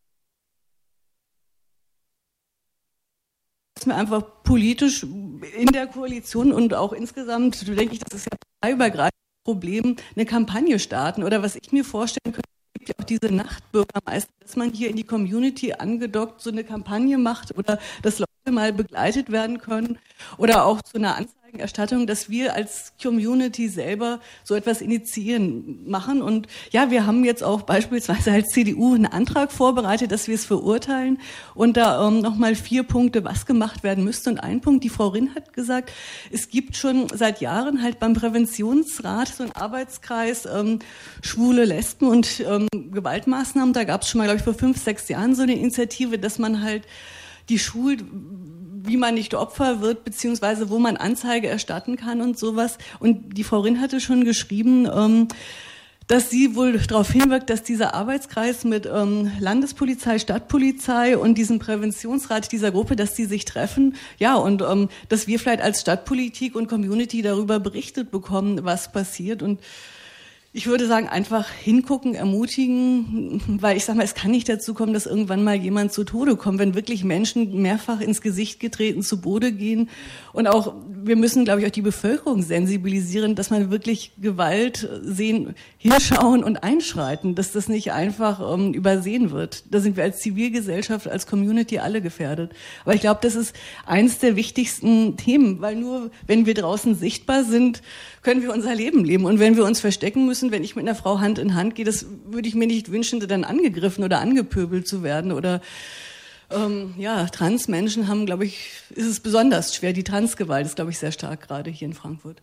Mir einfach politisch in der Koalition und auch insgesamt, denke ich, das ist ja parteiübergreifend Problem, eine Kampagne starten. Oder was ich mir vorstellen könnte, gibt ja auch diese Nachtbürgermeister, dass man hier in die Community angedockt so eine Kampagne macht oder dass Leute mal begleitet werden können oder auch zu einer Anzeigenerstattung, dass wir als Community selber so etwas initiieren, machen. Und ja, wir haben jetzt auch beispielsweise als CDU einen Antrag vorbereitet, dass wir es verurteilen und da nochmal 4 Punkte, was gemacht werden müsste. Und ein Punkt, die Frau Rinn hat gesagt, es gibt schon seit Jahren halt beim Präventionsrat so einen Arbeitskreis Schwule, Lesben und Gewaltmaßnahmen. Da gab es schon mal, glaube ich, vor 5, 6 Jahren so eine Initiative, dass man halt die schult, wie man nicht Opfer wird, beziehungsweise wo man Anzeige erstatten kann und sowas. Und die Frau Rinn hatte schon geschrieben, dass sie wohl darauf hinwirkt, dass dieser Arbeitskreis mit Landespolizei, Stadtpolizei und diesem Präventionsrat dieser Gruppe, dass die sich treffen. Ja, und dass wir vielleicht als Stadtpolitik und Community darüber berichtet bekommen, was passiert. Und ich würde sagen, einfach hingucken, ermutigen, weil ich sage mal, es kann nicht dazu kommen, dass irgendwann mal jemand zu Tode kommt, wenn wirklich Menschen mehrfach ins Gesicht getreten zu Boden gehen. Und auch, wir müssen, glaube ich, auch die Bevölkerung sensibilisieren, dass man wirklich Gewalt sehen, hinschauen und einschreiten, dass das nicht einfach übersehen wird. Da sind wir als Zivilgesellschaft, als Community alle gefährdet. Aber ich glaube, das ist eines der wichtigsten Themen, weil nur wenn wir draußen sichtbar sind, können wir unser Leben leben. Und wenn wir uns verstecken müssen, müssen, wenn ich mit einer Frau Hand in Hand gehe. Das würde ich mir nicht wünschen, dann angegriffen oder angepöbelt zu werden. Oder Transmenschen haben, glaube ich, ist es besonders schwer. Die Transgewalt ist, glaube ich, sehr stark gerade hier in Frankfurt.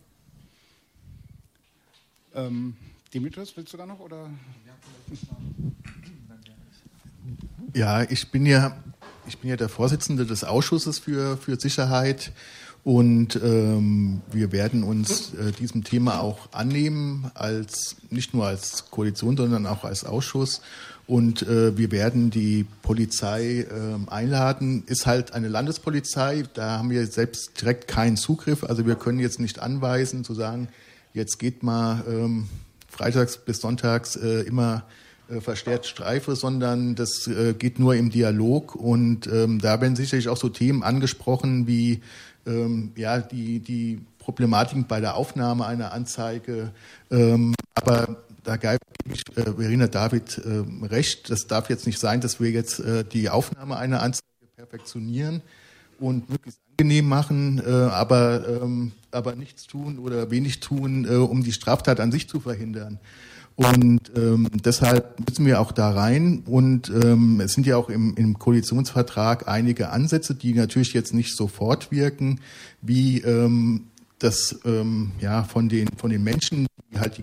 Dimitris, willst du da noch? Oder? Ja, ich bin ja der Vorsitzende des Ausschusses für Sicherheit und wir werden uns diesem Thema auch annehmen, nicht nur als Koalition, sondern auch als Ausschuss. Und wir werden die Polizei einladen. Ist halt eine Landespolizei, da haben wir selbst direkt keinen Zugriff. Also wir können jetzt nicht anweisen, zu sagen, jetzt geht mal freitags bis sonntags immer verstärkt Streife, sondern das geht nur im Dialog. Und da werden sicherlich auch so Themen angesprochen wie die Problematiken bei der Aufnahme einer Anzeige. Aber da gebe ich Verena David recht. Das darf jetzt nicht sein, dass wir jetzt die Aufnahme einer Anzeige perfektionieren und möglichst angenehm machen, aber nichts tun oder wenig tun, um die Straftat an sich zu verhindern. Und deshalb müssen wir auch da rein. Und es sind ja auch im Koalitionsvertrag einige Ansätze, die natürlich jetzt nicht sofort wirken, wie das von den Menschen, die halt die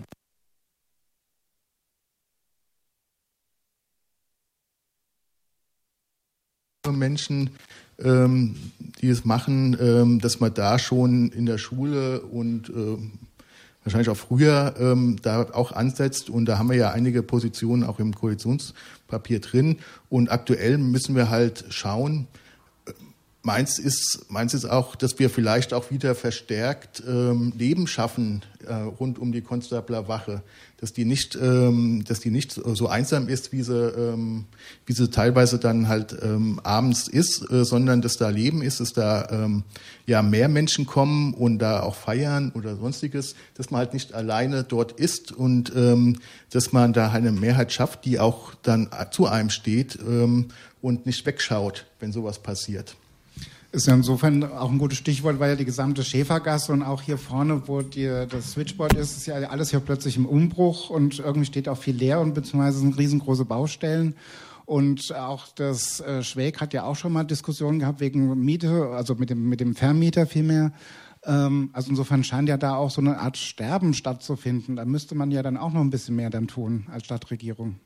Menschen, die es machen, dass man da schon in der Schule und wahrscheinlich auch früher da auch ansetzt. Und da haben wir ja einige Positionen auch im Koalitionspapier drin. Und aktuell müssen wir halt schauen. Meins ist auch, dass wir vielleicht auch wieder verstärkt Leben schaffen rund um die Konstabler Wache, dass die nicht so einsam ist, wie sie teilweise dann halt abends ist, sondern dass da Leben ist, dass da mehr Menschen kommen und da auch feiern oder sonstiges, dass man halt nicht alleine dort ist und dass man da eine Mehrheit schafft, die auch dann zu einem steht und nicht wegschaut, wenn sowas passiert. Ist ja insofern auch ein gutes Stichwort, weil ja die gesamte Schäfergasse und auch hier vorne, wo das Switchboard ist ja alles hier plötzlich im Umbruch und irgendwie steht auch viel leer und beziehungsweise sind riesengroße Baustellen. Und auch das Schwäg hat ja auch schon mal Diskussionen gehabt wegen Miete, also mit dem Vermieter vielmehr. Also insofern scheint ja da auch so eine Art Sterben stattzufinden. Da müsste man ja dann auch noch ein bisschen mehr dann tun als Stadtregierung.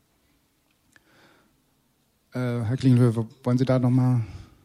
Herr Klinghöfer, wollen Sie da nochmal...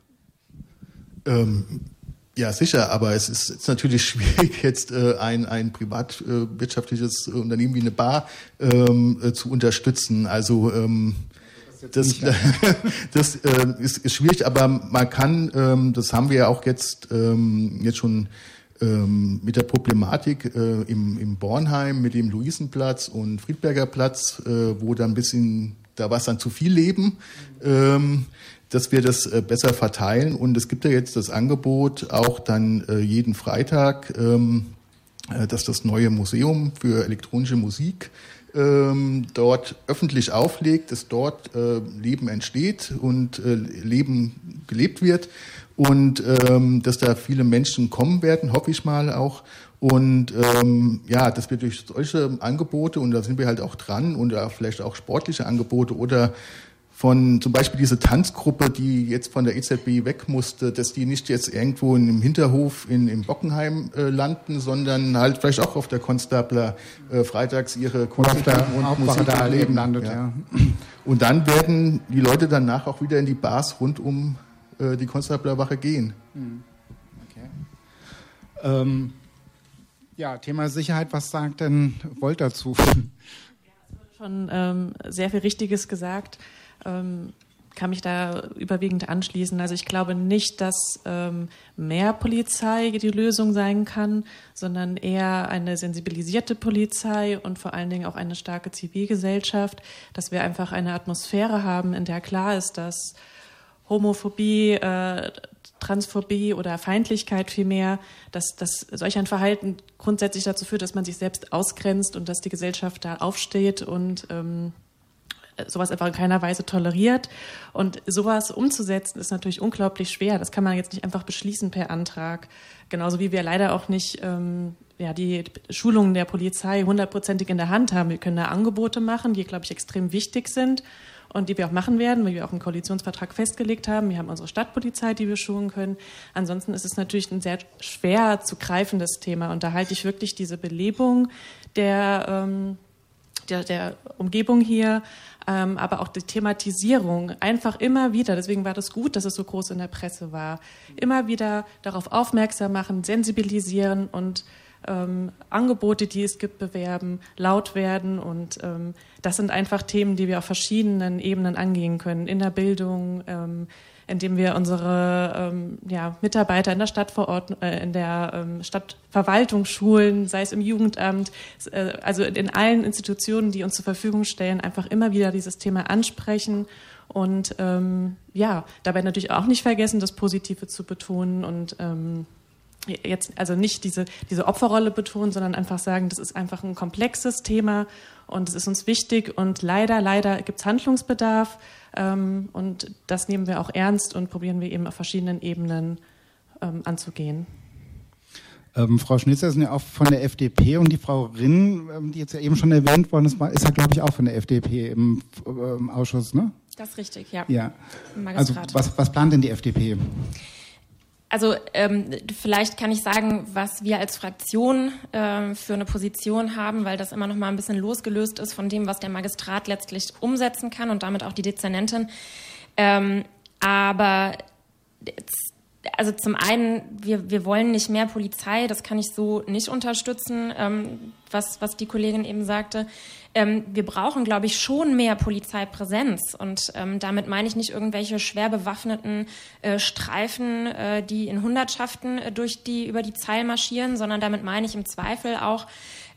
Ja, sicher, aber es ist natürlich schwierig, jetzt ein privatwirtschaftliches Unternehmen wie eine Bar zu unterstützen. Also das ist schwierig, aber man kann, das haben wir ja auch jetzt schon mit der Problematik im Bornheim, mit dem Luisenplatz und Friedberger Platz, wo dann da war es dann zu viel Leben, dass wir das besser verteilen. Und es gibt ja jetzt das Angebot, auch dann jeden Freitag, dass das neue Museum für elektronische Musik dort öffentlich auflegt, dass dort Leben entsteht und Leben gelebt wird und dass da viele Menschen kommen werden, hoffe ich mal auch. Und dass wir durch solche Angebote, und da sind wir halt auch dran, und vielleicht auch sportliche Angebote oder von zum Beispiel diese Tanzgruppe, die jetzt von der EZB weg musste, dass die nicht jetzt irgendwo im Hinterhof im Bockenheim landen, sondern halt vielleicht auch auf der Konstabler freitags ihre Kunst und Musik erleben landet. Ja. Und dann werden die Leute danach auch wieder in die Bars rund um die Konstablerwache gehen. Okay. Thema Sicherheit, was sagt denn Volt dazu? Ja, es wurde schon sehr viel Richtiges gesagt. Kann mich da überwiegend anschließen. Also ich glaube nicht, dass mehr Polizei die Lösung sein kann, sondern eher eine sensibilisierte Polizei und vor allen Dingen auch eine starke Zivilgesellschaft, dass wir einfach eine Atmosphäre haben, in der klar ist, dass Homophobie, Transphobie oder Feindlichkeit vielmehr, dass solch ein Verhalten grundsätzlich dazu führt, dass man sich selbst ausgrenzt und dass die Gesellschaft da aufsteht und sowas einfach in keiner Weise toleriert. Und sowas umzusetzen ist natürlich unglaublich schwer. Das kann man jetzt nicht einfach beschließen per Antrag. Genauso wie wir leider auch nicht die Schulungen der Polizei 100%ig in der Hand haben. Wir können da Angebote machen, die, glaube ich, extrem wichtig sind und die wir auch machen werden, weil wir auch im Koalitionsvertrag festgelegt haben. Wir haben unsere Stadtpolizei, die wir schulen können. Ansonsten ist es natürlich ein sehr schwer zu greifendes Thema. Und da halte ich wirklich diese Belebung der Umgebung hier, aber auch die Thematisierung einfach immer wieder, deswegen war das gut, dass es so groß in der Presse war, immer wieder darauf aufmerksam machen, sensibilisieren und Angebote, die es gibt, bewerben, laut werden. Und das sind einfach Themen, die wir auf verschiedenen Ebenen angehen können, in der Bildung, indem wir unsere Mitarbeiter in der Stadtverwaltung schulen, sei es im Jugendamt, also in allen Institutionen, die uns zur Verfügung stellen, einfach immer wieder dieses Thema ansprechen und dabei natürlich auch nicht vergessen, das Positive zu betonen und jetzt also nicht diese Opferrolle betonen, sondern einfach sagen, das ist einfach ein komplexes Thema und es ist uns wichtig und leider gibt es Handlungsbedarf und das nehmen wir auch ernst und probieren wir eben auf verschiedenen Ebenen anzugehen. Frau Schnitzer ist ja auch von der FDP und die Frau Rinn, die jetzt ja eben schon erwähnt worden ist ja, glaube ich, auch von der FDP im Ausschuss, ne? Das ist richtig, ja. Ja. Also was plant denn die FDP? Also vielleicht kann ich sagen, was wir als Fraktion für eine Position haben, weil das immer noch mal ein bisschen losgelöst ist von dem, was der Magistrat letztlich umsetzen kann und damit auch die Dezernentin. Aber also zum einen, wir wollen nicht mehr Polizei, das kann ich so nicht unterstützen, was die Kollegin eben sagte. Wir brauchen, glaube ich, schon mehr Polizeipräsenz und damit meine ich nicht irgendwelche schwer bewaffneten Streifen, die in Hundertschaften über die Zeil marschieren, sondern damit meine ich im Zweifel auch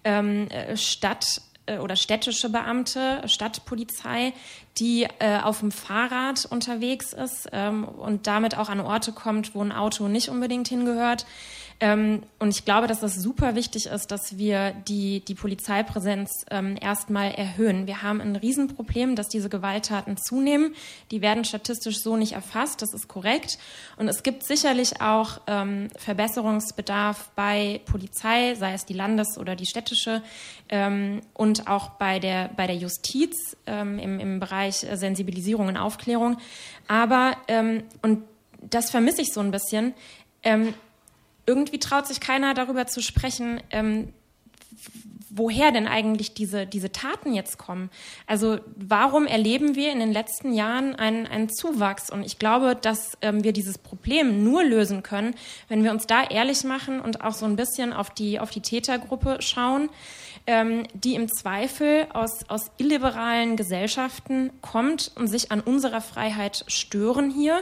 städtische Beamte, Stadtpolizei, die auf dem Fahrrad unterwegs ist und damit auch an Orte kommt, wo ein Auto nicht unbedingt hingehört. Und ich glaube, dass das super wichtig ist, dass wir die Polizeipräsenz erstmal erhöhen. Wir haben ein Riesenproblem, dass diese Gewalttaten zunehmen. Die werden statistisch so nicht erfasst, das ist korrekt. Und es gibt sicherlich auch Verbesserungsbedarf bei Polizei, sei es die Landes- oder die städtische, und auch bei der Justiz im Bereich Sensibilisierung und Aufklärung. Aber, und das vermisse ich so ein bisschen, irgendwie traut sich keiner darüber zu sprechen, woher denn eigentlich diese Taten jetzt kommen. Also warum erleben wir in den letzten Jahren einen Zuwachs? Und ich glaube, dass wir dieses Problem nur lösen können, wenn wir uns da ehrlich machen und auch so ein bisschen auf die Tätergruppe schauen, die im Zweifel aus illiberalen Gesellschaften kommt und sich an unserer Freiheit stören hier.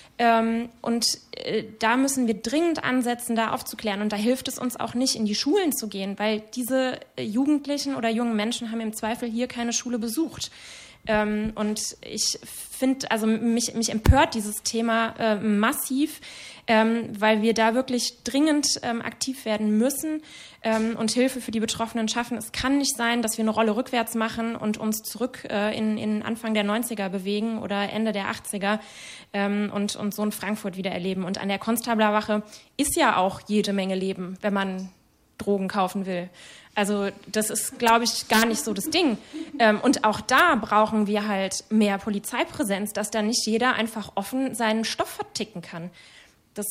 Da müssen wir dringend ansetzen, da aufzuklären. Und da hilft es uns auch nicht, in die Schulen zu gehen, weil diese Jugendlichen oder jungen Menschen haben im Zweifel hier keine Schule besucht. Und ich finde, also mich empört dieses Thema massiv, weil wir da wirklich dringend aktiv werden müssen und Hilfe für die Betroffenen schaffen. Es kann nicht sein, dass wir eine Rolle rückwärts machen und uns zurück in Anfang der 90er bewegen oder Ende der 80er und so in Frankfurt wieder erleben. Und an der Konstablerwache ist ja auch jede Menge Leben, wenn man Drogen kaufen will. Also das ist, glaube ich, gar nicht so das Ding. Und auch da brauchen wir halt mehr Polizeipräsenz, dass da nicht jeder einfach offen seinen Stoff verticken kann. Das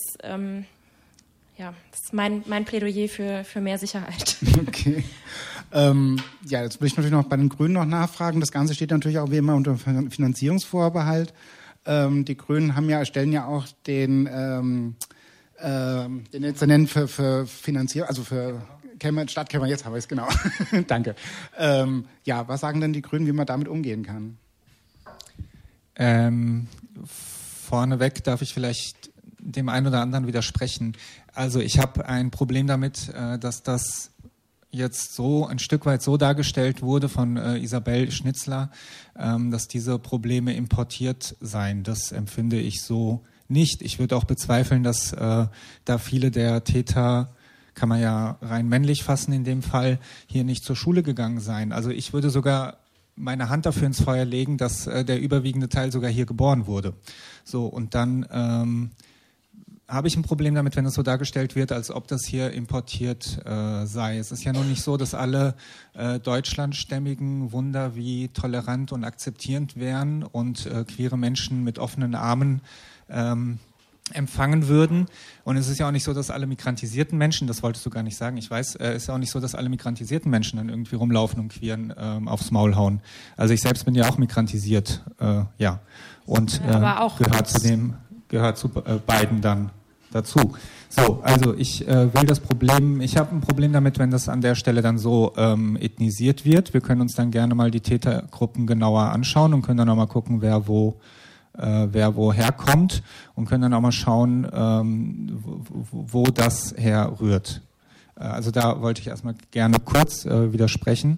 ist mein Plädoyer für mehr Sicherheit. Okay. Jetzt will ich natürlich noch bei den Grünen noch nachfragen. Das Ganze steht natürlich auch wie immer unter Finanzierungsvorbehalt. Die Grünen stellen ja auch den Dezernenten für Finanzierung, also für Stadtkämmer, jetzt habe ich es, genau. Danke. Was sagen denn die Grünen, wie man damit umgehen kann? Vorneweg darf ich vielleicht dem einen oder anderen widersprechen. Also ich habe ein Problem damit, dass das jetzt so ein Stück weit so dargestellt wurde von Isabel Schnitzler, dass diese Probleme importiert seien. Das empfinde ich so nicht. Ich würde auch bezweifeln, dass da viele der Täter, kann man ja rein männlich fassen in dem Fall, hier nicht zur Schule gegangen sein. Also ich würde sogar meine Hand dafür ins Feuer legen, dass der überwiegende Teil sogar hier geboren wurde. So, und dann habe ich ein Problem damit, wenn es so dargestellt wird, als ob das hier importiert sei. Es ist ja nun nicht so, dass alle deutschlandstämmigen Wunder wie tolerant und akzeptierend wären und queere Menschen mit offenen Armen empfangen würden. Und es ist ja auch nicht so, dass alle migrantisierten Menschen, das wolltest du gar nicht sagen, ich weiß, es ist ja auch nicht so, dass alle migrantisierten Menschen dann irgendwie rumlaufen und Queeren aufs Maul hauen. Also ich selbst bin ja auch migrantisiert, ja. Und aber auch gehört zu beiden dann dazu. So, also ich ich habe ein Problem damit, wenn das an der Stelle dann so ethnisiert wird. Wir können uns dann gerne mal die Tätergruppen genauer anschauen und können dann auch mal gucken, wer woher kommt und können dann auch mal schauen, wo das herrührt. Also da wollte ich erstmal gerne kurz widersprechen.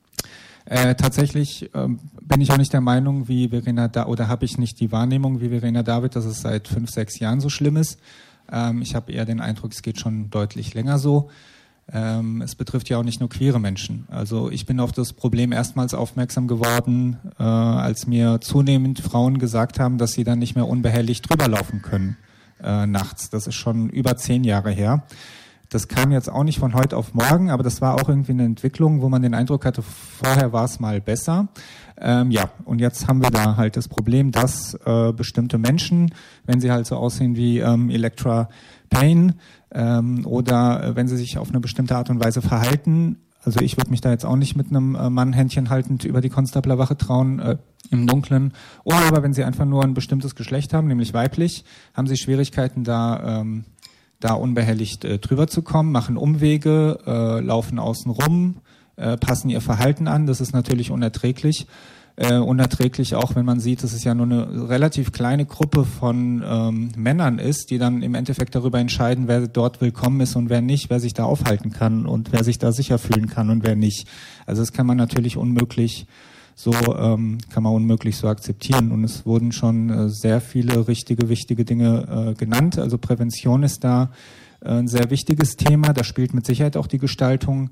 Tatsächlich bin ich auch nicht der Meinung, wie Verena oder habe ich nicht die Wahrnehmung wie Verena David, dass es seit 5, 6 Jahren so schlimm ist. Ich habe eher den Eindruck, es geht schon deutlich länger so. Es betrifft ja auch nicht nur queere Menschen. Also ich bin auf das Problem erstmals aufmerksam geworden, als mir zunehmend Frauen gesagt haben, dass sie dann nicht mehr unbehelligt drüber laufen können nachts. Das ist schon über 10 Jahre her. Das kam jetzt auch nicht von heute auf morgen, aber das war auch irgendwie eine Entwicklung, wo man den Eindruck hatte, vorher war es mal besser. Ja, und jetzt haben wir da halt das Problem, dass bestimmte Menschen, wenn sie halt so aussehen wie Electra Payne oder wenn sie sich auf eine bestimmte Art und Weise verhalten, also ich würde mich da jetzt auch nicht mit einem Mann Händchen haltend über die Konstablerwache trauen im Dunkeln, oder aber wenn sie einfach nur ein bestimmtes Geschlecht haben, nämlich weiblich, haben sie Schwierigkeiten da unbehelligt drüber zu kommen, machen Umwege, laufen außen rum, passen ihr Verhalten an. Das ist natürlich unerträglich. Unerträglich auch, wenn man sieht, dass es ja nur eine relativ kleine Gruppe von Männern ist, die dann im Endeffekt darüber entscheiden, wer dort willkommen ist und wer nicht, wer sich da aufhalten kann und wer sich da sicher fühlen kann und wer nicht. Also das kann man natürlich unmöglich so akzeptieren. Und es wurden schon sehr viele richtige, wichtige Dinge genannt. Also Prävention ist da ein sehr wichtiges Thema. Da spielt mit Sicherheit auch die Gestaltung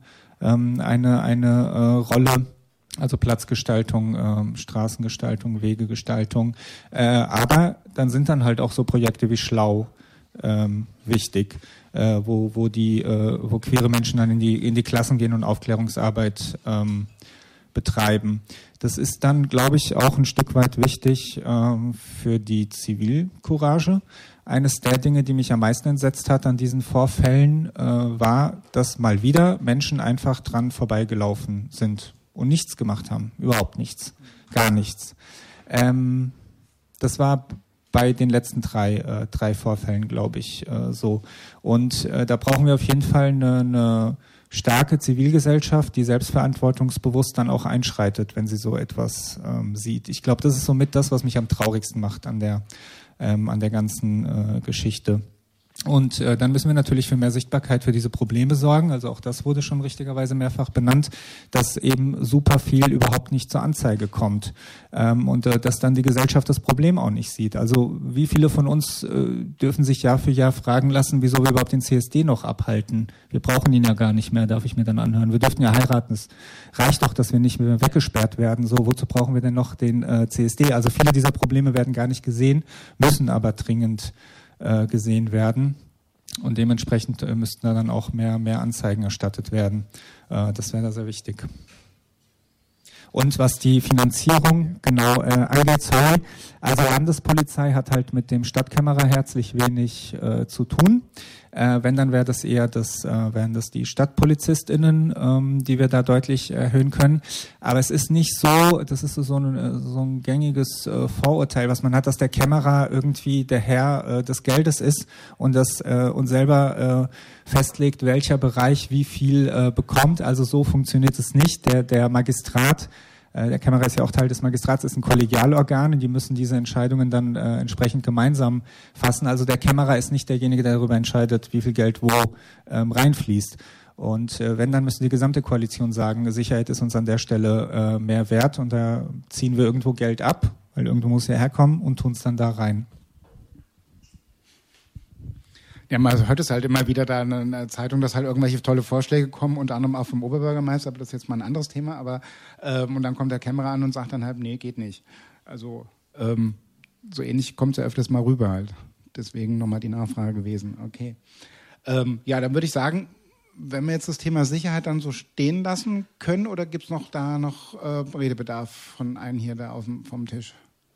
eine Rolle. Also Platzgestaltung, Straßengestaltung, Wegegestaltung. Aber dann sind dann halt auch so Projekte wie Schlau wichtig, wo queere Menschen dann in die Klassen gehen und Aufklärungsarbeit betreiben. Das ist dann, glaube ich, auch ein Stück weit wichtig für die Zivilcourage. Eines der Dinge, die mich am meisten entsetzt hat an diesen Vorfällen, war, dass mal wieder Menschen einfach dran vorbeigelaufen sind und nichts gemacht haben. Überhaupt nichts. Gar nichts. Das war bei den letzten drei Vorfällen, glaube ich, so. Und da brauchen wir auf jeden Fall eine starke Zivilgesellschaft, die selbstverantwortungsbewusst dann auch einschreitet, wenn sie so etwas sieht. Ich glaube, das ist somit das, was mich am traurigsten macht an der ganzen Geschichte. Und dann müssen wir natürlich für mehr Sichtbarkeit für diese Probleme sorgen. Also auch das wurde schon richtigerweise mehrfach benannt, dass eben super viel überhaupt nicht zur Anzeige kommt und dass dann die Gesellschaft das Problem auch nicht sieht. Also wie viele von uns dürfen sich Jahr für Jahr fragen lassen, wieso wir überhaupt den CSD noch abhalten? Wir brauchen ihn ja gar nicht mehr, darf ich mir dann anhören. Wir dürften ja heiraten. Es reicht doch, dass wir nicht mehr weggesperrt werden. So, wozu brauchen wir denn noch den CSD? Also viele dieser Probleme werden gar nicht gesehen, müssen aber dringend gesehen werden und dementsprechend müssten da dann auch mehr Anzeigen erstattet werden. Das wäre da sehr wichtig. Und was die Finanzierung genau angeht, also Landespolizei hat halt mit dem Stadtkämmerer herzlich wenig zu tun. Wenn, dann wären das die StadtpolizistInnen, die wir da deutlich erhöhen können. Aber es ist nicht so, das ist so ein gängiges Vorurteil, was man hat, dass der Kämmerer irgendwie der Herr des Geldes ist und selber festlegt, welcher Bereich wie viel bekommt. Also so funktioniert es nicht. Der Magistrat, der Kämmerer ist ja auch Teil des Magistrats, ist ein Kollegialorgan und die müssen diese Entscheidungen dann entsprechend gemeinsam fassen. Also der Kämmerer ist nicht derjenige, der darüber entscheidet, wie viel Geld wo reinfließt. Und wenn, dann müssen die gesamte Koalition sagen, Sicherheit ist uns an der Stelle mehr wert und da ziehen wir irgendwo Geld ab, weil irgendwo muss ja herkommen und tun es dann da rein. Ja, man hört es halt immer wieder da in der Zeitung, dass halt irgendwelche tolle Vorschläge kommen, unter anderem auch vom Oberbürgermeister, aber das ist jetzt mal ein anderes Thema. Aber und dann kommt der Kämmerer an und sagt dann halt, nee, geht nicht. Also so ähnlich kommt es ja öfters mal rüber halt. Deswegen nochmal die Nachfrage gewesen. Okay. Ja, dann würde ich sagen, wenn wir jetzt das Thema Sicherheit dann so stehen lassen können, oder gibt es noch Redebedarf von einem hier da vom Tisch?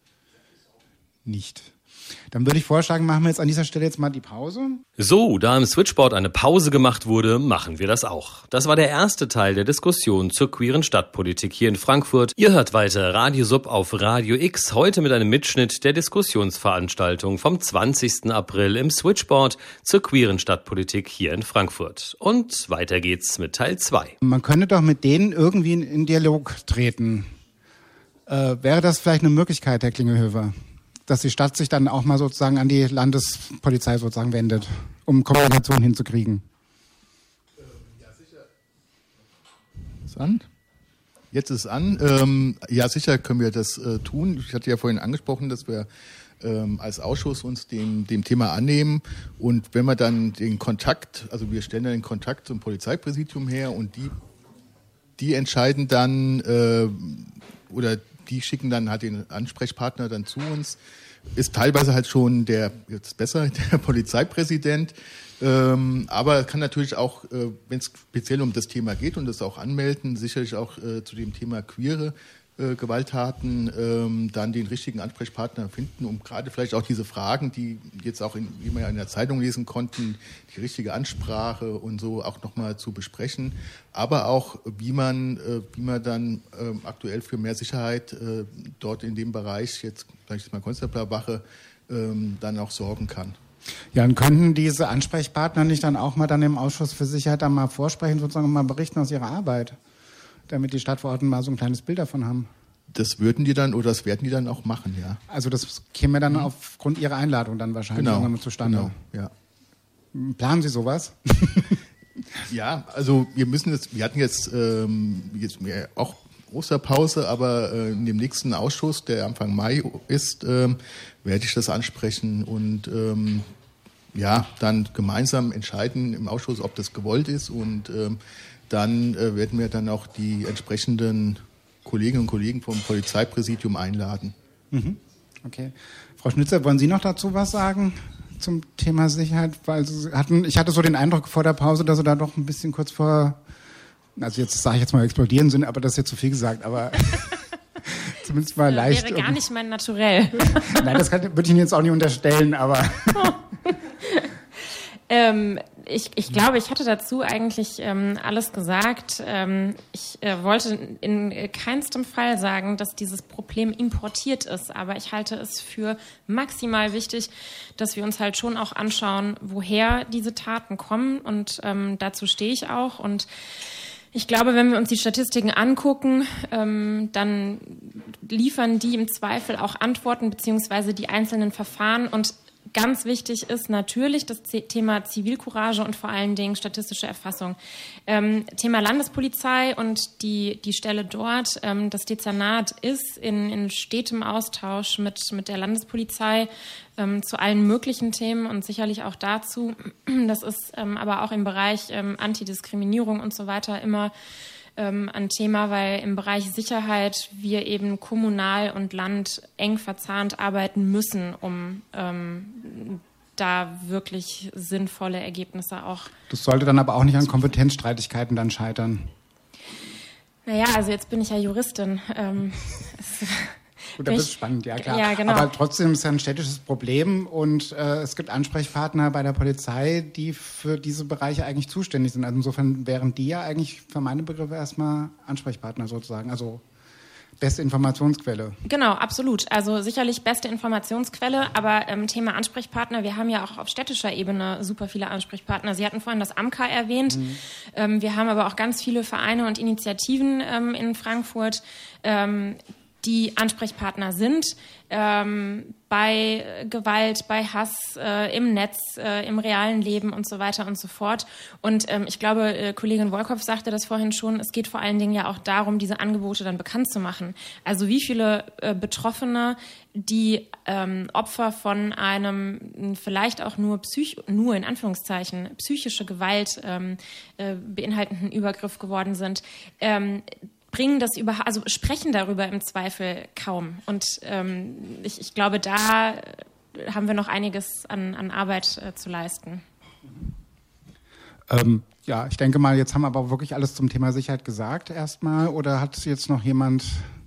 Nicht. Dann würde ich vorschlagen, machen wir jetzt an dieser Stelle jetzt mal die Pause. So, da im Switchboard eine Pause gemacht wurde, machen wir das auch. Das war der erste Teil der Diskussion zur queeren Stadtpolitik hier in Frankfurt. Ihr hört weiter Radio Sub auf Radio X, heute mit einem Mitschnitt der Diskussionsveranstaltung vom 20. April im Switchboard zur queeren Stadtpolitik hier in Frankfurt. Und weiter geht's mit Teil 2. Man könnte doch mit denen irgendwie in Dialog treten. Wäre das vielleicht eine Möglichkeit, Herr Klingelhöfer? Dass die Stadt sich dann auch mal sozusagen an die Landespolizei sozusagen wendet, um Kommunikation hinzukriegen. Ja, sicher. Ist an? Jetzt ist es an. Ja, sicher können wir das tun. Ich hatte ja vorhin angesprochen, dass wir als Ausschuss uns dem Thema annehmen. Und wenn wir dann den Kontakt, also wir stellen dann den Kontakt zum Polizeipräsidium her und die entscheiden dann oder die schicken dann halt den Ansprechpartner dann zu uns. Ist teilweise halt schon der Polizeipräsident. Aber kann natürlich auch, wenn es speziell um das Thema geht und das auch anmelden, sicherlich auch zu dem Thema queere Gewalttaten dann den richtigen Ansprechpartner finden, um gerade vielleicht auch diese Fragen, die jetzt auch, wie wir ja in der Zeitung lesen konnten, die richtige Ansprache und so auch nochmal zu besprechen, aber auch, wie man dann aktuell für mehr Sicherheit dort in dem Bereich, jetzt sage ich mal Konstablerwache, dann auch sorgen kann. Ja, und könnten diese Ansprechpartner nicht dann auch mal dann im Ausschuss für Sicherheit dann mal vorsprechen, sozusagen mal berichten aus ihrer Arbeit, damit die Stadtverordneten mal so ein kleines Bild davon haben? Das werden die dann auch machen, ja. Also das käme dann aufgrund ihrer Einladung dann wahrscheinlich irgendwann zustande. Genau, ja. Planen Sie sowas? Ja, also wir hatten jetzt auch Osterpause, aber in dem nächsten Ausschuss, der Anfang Mai ist, werde ich das ansprechen und dann gemeinsam entscheiden im Ausschuss, ob das gewollt ist und dann werden wir dann auch die entsprechenden Kolleginnen und Kollegen vom Polizeipräsidium einladen. Mhm. Okay. Frau Schnitzer, wollen Sie noch dazu was sagen zum Thema Sicherheit? Weil ich hatte so den Eindruck vor der Pause, dass Sie da doch ein bisschen kurz vor, also jetzt sage ich jetzt mal explodieren sind, aber das ist jetzt zu viel gesagt, aber zumindest mal leicht. Das wäre gar nicht mein Naturell. Nein, das würde ich Ihnen jetzt auch nicht unterstellen, aber... Ich glaube, ich hatte dazu eigentlich alles gesagt. Ich wollte in keinstem Fall sagen, dass dieses Problem importiert ist, aber ich halte es für maximal wichtig, dass wir uns halt schon auch anschauen, woher diese Taten kommen und dazu stehe ich auch und ich glaube, wenn wir uns die Statistiken angucken, dann liefern die im Zweifel auch Antworten beziehungsweise die einzelnen Verfahren und ganz wichtig ist natürlich das Thema Zivilcourage und vor allen Dingen statistische Erfassung. Thema Landespolizei und die Stelle dort, das Dezernat ist in stetem Austausch mit der Landespolizei zu allen möglichen Themen und sicherlich auch dazu. Das ist aber auch im Bereich Antidiskriminierung und so weiter immer ein Thema, weil im Bereich Sicherheit wir eben kommunal und Land eng verzahnt arbeiten müssen, um da wirklich sinnvolle Ergebnisse auch. Das sollte dann aber auch nicht an Kompetenzstreitigkeiten dann scheitern. Naja, also jetzt bin ich ja Juristin. Gut, das ist spannend, ja klar. Ja, genau. Aber trotzdem ist es ein städtisches Problem und es gibt Ansprechpartner bei der Polizei, die für diese Bereiche eigentlich zuständig sind. Also insofern wären die ja eigentlich für meine Begriffe erstmal Ansprechpartner sozusagen, also beste Informationsquelle. Genau, absolut. Also sicherlich beste Informationsquelle, aber Thema Ansprechpartner, wir haben ja auch auf städtischer Ebene super viele Ansprechpartner. Sie hatten vorhin das AMCA erwähnt. Wir haben aber auch ganz viele Vereine und Initiativen in Frankfurt, die Ansprechpartner sind bei Gewalt, bei Hass im Netz, im realen Leben und so weiter und so fort. Und ich glaube, Kollegin Wolkow sagte das vorhin schon, es geht vor allen Dingen ja auch darum, diese Angebote dann bekannt zu machen. Also wie viele Betroffene, die Opfer von einem vielleicht auch nur in Anführungszeichen psychische Gewalt beinhaltenden Übergriff geworden sind, sprechen darüber im Zweifel kaum. Und ich glaube, da haben wir noch einiges an Arbeit zu leisten. Ja, ich denke mal, jetzt haben wir aber wirklich alles zum Thema Sicherheit gesagt erstmal. Oder hat jetzt noch jemand...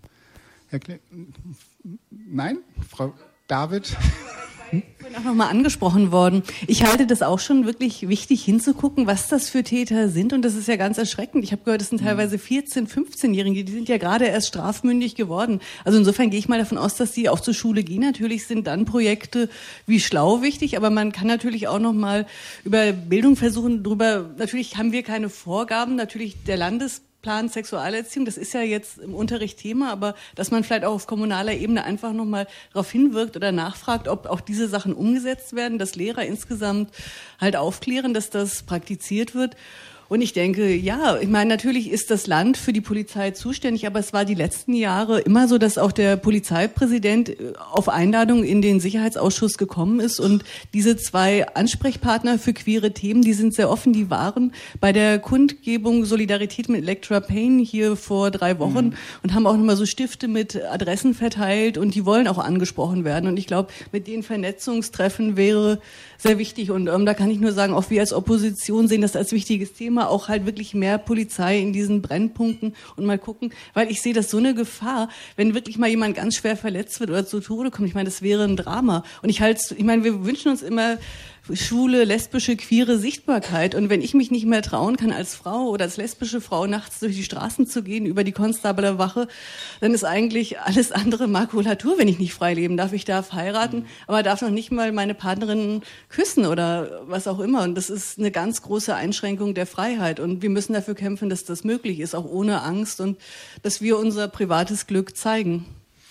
Nein? Frau David? Ich bin auch nochmal angesprochen worden. Ich halte das auch schon wirklich wichtig hinzugucken, was das für Täter sind. Und das ist ja ganz erschreckend. Ich habe gehört, das sind teilweise 14-, 15-Jährige, die sind ja gerade erst strafmündig geworden. Also insofern gehe ich mal davon aus, dass die auch zur Schule gehen. Natürlich sind dann Projekte wie Schlau wichtig, aber man kann natürlich auch nochmal über Bildung versuchen, natürlich haben wir keine Vorgaben, natürlich der Landesplan Sexualerziehung, das ist ja jetzt im Unterricht Thema, aber dass man vielleicht auch auf kommunaler Ebene einfach nochmal darauf hinwirkt oder nachfragt, ob auch diese Sachen umgesetzt werden, dass Lehrer insgesamt halt aufklären, dass das praktiziert wird. Und ich denke, ja, ich meine, natürlich ist das Land für die Polizei zuständig, aber es war die letzten Jahre immer so, dass auch der Polizeipräsident auf Einladung in den Sicherheitsausschuss gekommen ist. Und diese 2 Ansprechpartner für queere Themen, die sind sehr offen, die waren bei der Kundgebung Solidarität mit Electra Payne hier vor 3 Wochen und haben auch nochmal so Stifte mit Adressen verteilt und die wollen auch angesprochen werden. Und ich glaube, mit den Vernetzungstreffen wäre sehr wichtig. Und da kann ich nur sagen, auch wir als Opposition sehen das als wichtiges Thema, auch halt wirklich mehr Polizei in diesen Brennpunkten und mal gucken, weil ich sehe das so eine Gefahr, wenn wirklich mal jemand ganz schwer verletzt wird oder zu Tode kommt. Ich meine, das wäre ein Drama. Und ich meine, wir wünschen uns immer schwule, lesbische, queere Sichtbarkeit. Und wenn ich mich nicht mehr trauen kann, als Frau oder als lesbische Frau nachts durch die Straßen zu gehen, über die Konstabler Wache, dann ist eigentlich alles andere Makulatur, wenn ich nicht frei leben darf. Ich darf heiraten, aber darf noch nicht mal meine Partnerin küssen oder was auch immer. Und das ist eine ganz große Einschränkung der Freiheit. Und wir müssen dafür kämpfen, dass das möglich ist, auch ohne Angst und dass wir unser privates Glück zeigen.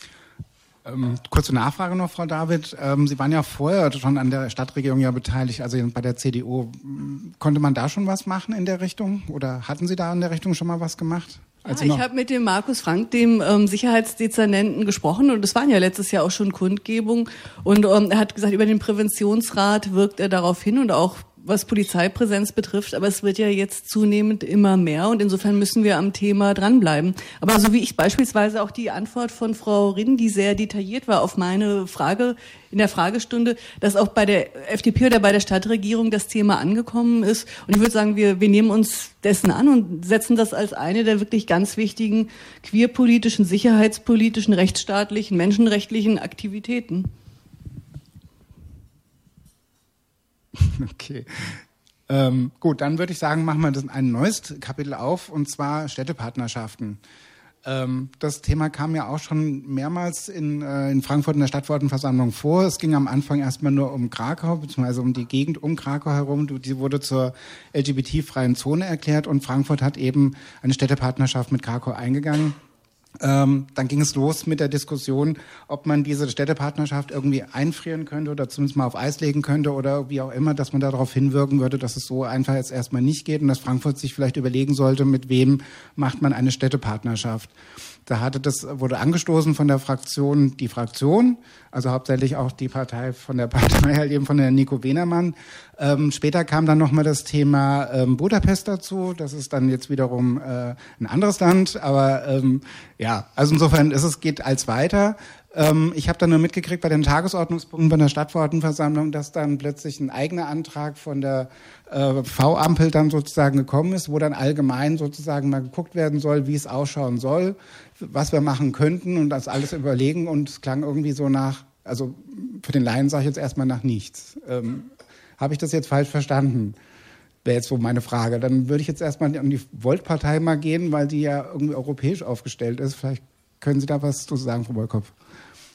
Kurze Nachfrage noch, Frau David. Sie waren ja vorher schon an der Stadtregierung ja beteiligt, also bei der CDU. Konnte man da schon was machen in der Richtung? Oder hatten Sie da in der Richtung schon mal was gemacht? Ich habe mit dem Markus Frank, dem Sicherheitsdezernenten, gesprochen und es waren ja letztes Jahr auch schon Kundgebungen und er hat gesagt, über den Präventionsrat wirkt er darauf hin und auch was Polizeipräsenz betrifft, aber es wird ja jetzt zunehmend immer mehr und insofern müssen wir am Thema dranbleiben. Aber so wie ich beispielsweise auch die Antwort von Frau Rinn, die sehr detailliert war auf meine Frage in der Fragestunde, dass auch bei der FDP oder bei der Stadtregierung das Thema angekommen ist. Und ich würde sagen, wir nehmen uns dessen an und setzen das als eine der wirklich ganz wichtigen queerpolitischen, sicherheitspolitischen, rechtsstaatlichen, menschenrechtlichen Aktivitäten. Okay. Gut, dann würde ich sagen, machen wir ein neues Kapitel auf, und zwar Städtepartnerschaften. Das Thema kam ja auch schon mehrmals in Frankfurt in der Stadtverordnetenversammlung vor. Es ging am Anfang erstmal nur um Krakau, beziehungsweise um die Gegend um Krakau herum. Die wurde zur LGBT-freien Zone erklärt und Frankfurt hat eben eine Städtepartnerschaft mit Krakau eingegangen. Dann ging es los mit der Diskussion, ob man diese Städtepartnerschaft irgendwie einfrieren könnte oder zumindest mal auf Eis legen könnte oder wie auch immer, dass man darauf hinwirken würde, dass es so einfach jetzt erstmal nicht geht und dass Frankfurt sich vielleicht überlegen sollte, mit wem macht man eine Städtepartnerschaft. Wurde angestoßen von der Fraktion, also hauptsächlich auch die Partei von der Nico Wenermann. Später kam dann nochmal das Thema Budapest dazu. Das ist dann jetzt wiederum ein anderes Land, aber also insofern geht als weiter. Ich habe dann nur mitgekriegt bei den Tagesordnungspunkten bei der Stadtverordnetenversammlung, dass dann plötzlich ein eigener Antrag von der V-Ampel dann sozusagen gekommen ist, wo dann allgemein sozusagen mal geguckt werden soll, wie es ausschauen soll, was wir machen könnten und das alles überlegen, und es klang irgendwie so nach, also für den Laien sage ich jetzt erstmal nach nichts. Habe ich das jetzt falsch verstanden? Wäre jetzt so meine Frage. Dann würde ich jetzt erstmal an die Volt-Partei mal gehen, weil die ja irgendwie europäisch aufgestellt ist. Vielleicht können Sie da was zu sagen, Frau Wolkow.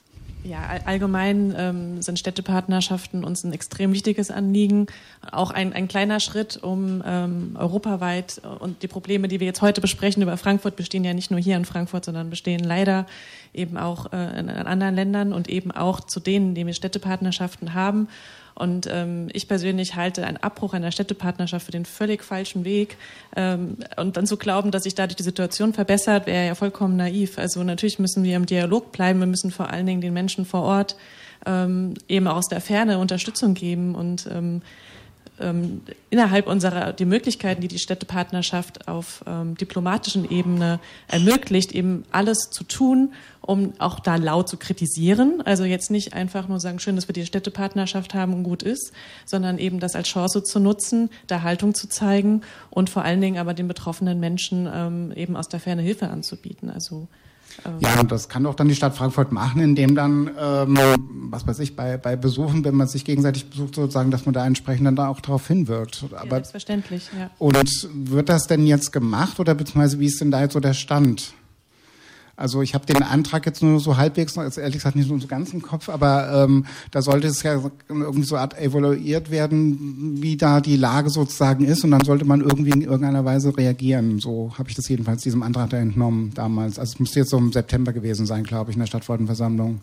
Ja, allgemein sind Städtepartnerschaften uns ein extrem wichtiges Anliegen. Auch ein kleiner Schritt, um europaweit und die Probleme, die wir jetzt heute besprechen über Frankfurt, bestehen ja nicht nur hier in Frankfurt, sondern bestehen leider eben auch in anderen Ländern und eben auch zu denen, in denen wir Städtepartnerschaften haben. Und ich persönlich halte einen Abbruch einer Städtepartnerschaft für den völlig falschen Weg. Und dann zu glauben, dass sich dadurch die Situation verbessert, wäre ja vollkommen naiv. Also natürlich müssen wir im Dialog bleiben. Wir müssen vor allen Dingen den Menschen vor Ort eben aus der Ferne Unterstützung geben und innerhalb die Möglichkeiten, die die Städtepartnerschaft auf diplomatischen Ebene ermöglicht, eben alles zu tun, um auch da laut zu kritisieren. Also jetzt nicht einfach nur sagen, schön, dass wir die Städtepartnerschaft haben und gut ist, sondern eben das als Chance zu nutzen, da Haltung zu zeigen und vor allen Dingen aber den betroffenen Menschen eben aus der Ferne Hilfe anzubieten. Also ja, und das kann doch dann die Stadt Frankfurt machen, indem dann, was weiß ich, bei Besuchen, wenn man sich gegenseitig besucht, sozusagen, dass man da entsprechend dann da auch darauf hinwirkt. Ja, selbstverständlich, ja. Und wird das denn jetzt gemacht oder beziehungsweise wie ist denn da jetzt so der Stand? Also ich habe den Antrag jetzt nur so halbwegs, also ehrlich gesagt nicht so ganz im Kopf, aber da sollte es ja irgendwie so Art evaluiert werden, wie da die Lage sozusagen ist und dann sollte man irgendwie in irgendeiner Weise reagieren. So habe ich das jedenfalls diesem Antrag da entnommen damals. Also es müsste jetzt so im September gewesen sein, glaube ich, in der Stadtverordnetenversammlung.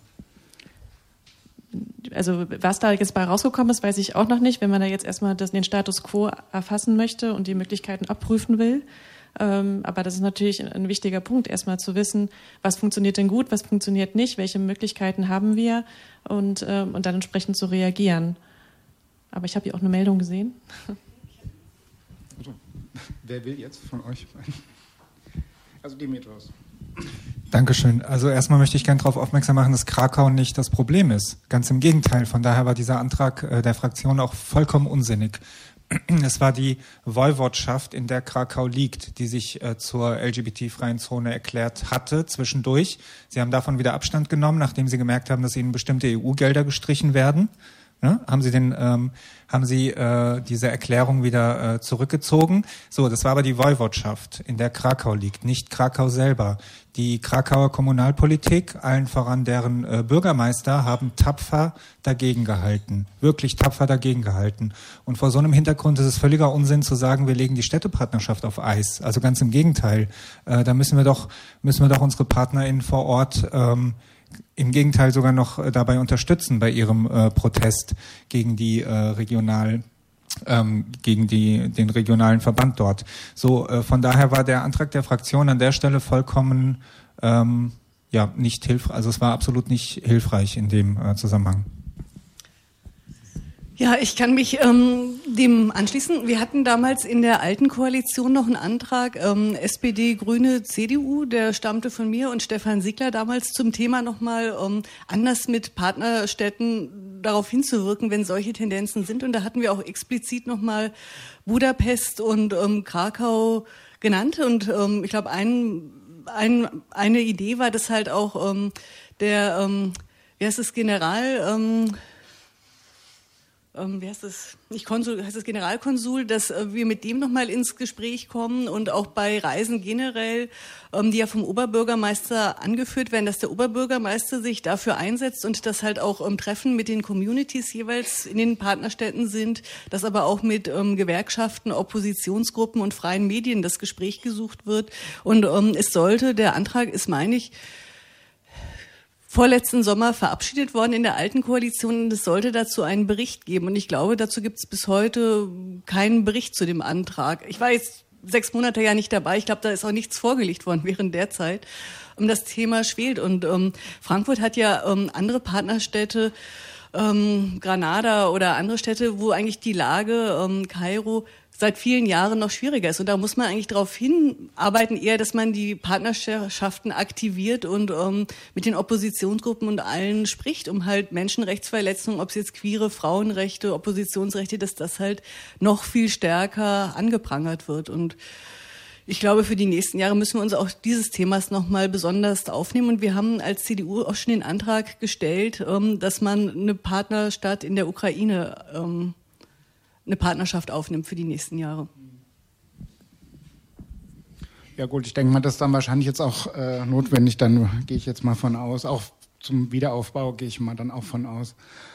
Also was da jetzt bei rausgekommen ist, weiß ich auch noch nicht, wenn man da jetzt erstmal den Status quo erfassen möchte und die Möglichkeiten abprüfen will. Aber das ist natürlich ein wichtiger Punkt, erstmal zu wissen, was funktioniert denn gut, was funktioniert nicht, welche Möglichkeiten haben wir und dann entsprechend zu reagieren. Aber ich habe hier auch eine Meldung gesehen. Also, wer will jetzt von euch? Also Dimitrios. Dankeschön. Also erstmal möchte ich gerne darauf aufmerksam machen, dass Krakau nicht das Problem ist. Ganz im Gegenteil. Von daher war dieser Antrag der Fraktion auch vollkommen unsinnig. Es war die Woiwodschaft, in der Krakau liegt, die sich zur LGBT-freien Zone erklärt hatte zwischendurch. Sie haben davon wieder Abstand genommen, nachdem sie gemerkt haben, dass ihnen bestimmte EU-Gelder gestrichen werden. Ne? Haben Sie diese Erklärung wieder zurückgezogen? So, das war aber die Woiwodschaft, in der Krakau liegt, nicht Krakau selber. Die Krakauer Kommunalpolitik, allen voran deren Bürgermeister, haben tapfer dagegen gehalten, wirklich tapfer dagegen gehalten. Und vor so einem Hintergrund ist es völliger Unsinn zu sagen, wir legen die Städtepartnerschaft auf Eis. Also ganz im Gegenteil. Da müssen wir doch unsere PartnerInnen vor Ort im Gegenteil sogar noch dabei unterstützen bei ihrem Protest gegen den regionalen Verband dort. So, von daher war der Antrag der Fraktion an der Stelle vollkommen nicht hilfreich. Also es war absolut nicht hilfreich in dem Zusammenhang. Ja, ich kann mich dem anschließen. Wir hatten damals in der alten Koalition noch einen Antrag, SPD, Grüne, CDU, der stammte von mir und Stefan Siegler damals zum Thema nochmal anders mit Partnerstädten darauf hinzuwirken, wenn solche Tendenzen sind. Und da hatten wir auch explizit nochmal Budapest und Krakau genannt. Und ich glaube, eine Idee war das halt auch Generalkonsul, dass wir mit dem nochmal ins Gespräch kommen und auch bei Reisen generell, die ja vom Oberbürgermeister angeführt werden, dass der Oberbürgermeister sich dafür einsetzt und dass halt auch Treffen mit den Communities jeweils in den Partnerstädten sind, dass aber auch mit Gewerkschaften, Oppositionsgruppen und freien Medien das Gespräch gesucht wird. Und der Antrag ist, meine ich, vorletzten Sommer verabschiedet worden in der alten Koalition und es sollte dazu einen Bericht geben. Und ich glaube, dazu gibt es bis heute keinen Bericht zu dem Antrag. Ich war jetzt 6 Monate ja nicht dabei. Ich glaube, da ist auch nichts vorgelegt worden während der Zeit. Das Thema schwelt. Und Frankfurt hat ja andere Partnerstädte, Granada oder andere Städte, wo eigentlich die Lage, Kairo, seit vielen Jahren noch schwieriger ist. Und da muss man eigentlich darauf hinarbeiten, eher, dass man die Partnerschaften aktiviert und mit den Oppositionsgruppen und allen spricht, um halt Menschenrechtsverletzungen, ob es jetzt queere Frauenrechte, Oppositionsrechte, dass das halt noch viel stärker angeprangert wird. Und ich glaube, für die nächsten Jahre müssen wir uns auch dieses Themas nochmal besonders aufnehmen. Und wir haben als CDU auch schon den Antrag gestellt, dass man eine Partnerstadt in der Ukraine eine Partnerschaft aufnimmt für die nächsten Jahre. Ja gut, ich denke mal, das ist dann wahrscheinlich jetzt auch notwendig, dann gehe ich jetzt mal von aus, auch zum Wiederaufbau, gehe ich mal dann auch von aus.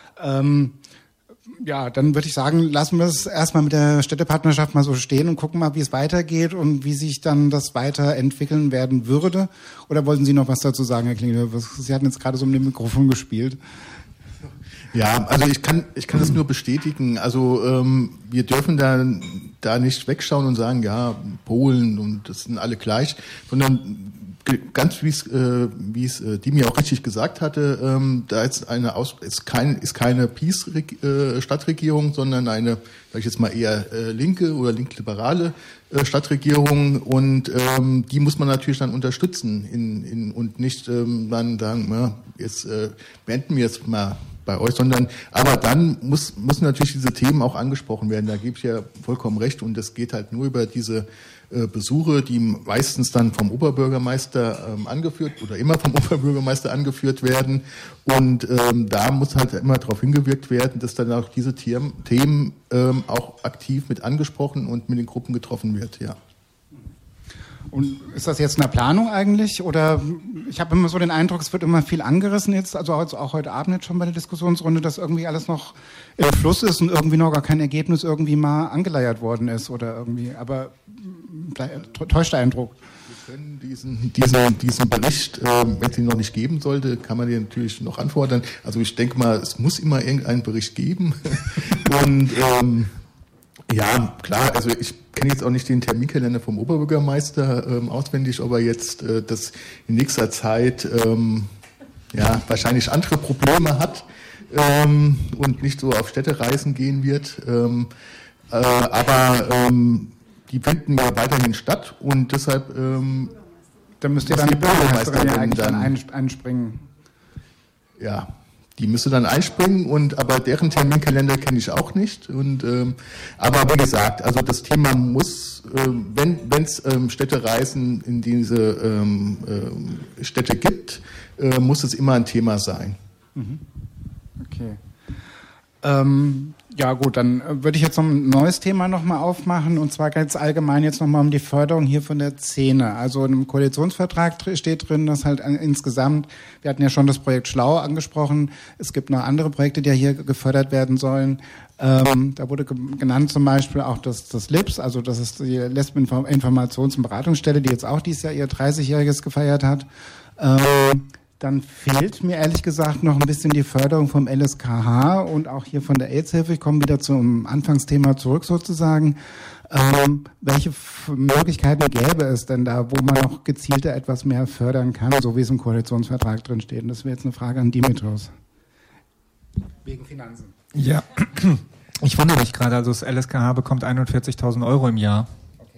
Ja, dann würde ich sagen, lassen wir es erstmal mit der Städtepartnerschaft mal so stehen und gucken mal, wie es weitergeht und wie sich dann das weiterentwickeln werden würde. Oder wollten Sie noch was dazu sagen, Herr Klingelhöfer? Sie hatten jetzt gerade so mit dem Mikrofon gespielt. Ja, also ich kann das nur bestätigen. Also wir dürfen da nicht wegschauen und sagen, ja, Polen und das sind alle gleich, sondern ganz wie es Dimi auch richtig gesagt hatte, da ist keine Peace-Stadtregierung, sondern eine, sag ich jetzt mal eher linke oder linkliberale Stadtregierung, und die muss man natürlich dann unterstützen und nicht dann sagen, na, jetzt beenden wir es mal bei euch, aber dann müssen natürlich diese Themen auch angesprochen werden. Da gebe ich ja vollkommen recht, und das geht halt nur über diese Besuche, die meistens dann vom Oberbürgermeister angeführt oder immer vom Oberbürgermeister angeführt werden, und da muss halt immer darauf hingewirkt werden, dass dann auch diese Themen auch aktiv mit angesprochen und mit den Gruppen getroffen wird, ja. Und ist das jetzt eine Planung eigentlich? Oder ich habe immer so den Eindruck, es wird immer viel angerissen jetzt, also auch heute Abend jetzt schon bei der Diskussionsrunde, dass irgendwie alles noch im Fluss ist und irgendwie noch gar kein Ergebnis irgendwie mal angeleiert worden ist oder irgendwie, aber täuscht der Eindruck. Wir können diesen Bericht, wenn es ihn noch nicht geben sollte, kann man den natürlich noch anfordern. Also ich denke mal, es muss immer irgendeinen Bericht geben. Und ja, klar, also ich kenne jetzt auch nicht den Terminkalender vom Oberbürgermeister auswendig, ob er jetzt das in nächster Zeit wahrscheinlich andere Probleme hat und nicht so auf Städtereisen gehen wird. Aber die finden ja weiterhin statt, und deshalb dann müsst ihr dann die Bürgermeisterin ja eigentlich dann einspringen. Ja, die müsste dann einspringen, aber deren Terminkalender kenne ich auch nicht. Aber wie gesagt, also das Thema muss, wenn es Städtereisen in diese Städte gibt, muss es immer ein Thema sein. Okay. Ja gut, dann würde ich jetzt noch ein neues Thema nochmal aufmachen, und zwar ganz allgemein jetzt nochmal um die Förderung hier von der Szene. Also im Koalitionsvertrag steht drin, dass halt insgesamt, wir hatten ja schon das Projekt Schlau angesprochen, es gibt noch andere Projekte, die ja hier gefördert werden sollen. Da wurde genannt zum Beispiel auch das LIPS, also das ist die Lesben-Informations- und Beratungsstelle, die jetzt auch dieses Jahr ihr 30-Jähriges gefeiert hat. Dann fehlt mir ehrlich gesagt noch ein bisschen die Förderung vom LSKH und auch hier von der AIDS-Hilfe. Ich komme wieder zum Anfangsthema zurück sozusagen. Welche Möglichkeiten gäbe es denn da, wo man noch gezielter etwas mehr fördern kann, so wie es im Koalitionsvertrag drin steht? Und das wäre jetzt eine Frage an Dimitrios. Wegen Finanzen. Ja, ich wundere mich gerade, also das LSKH bekommt 41.000 Euro im Jahr.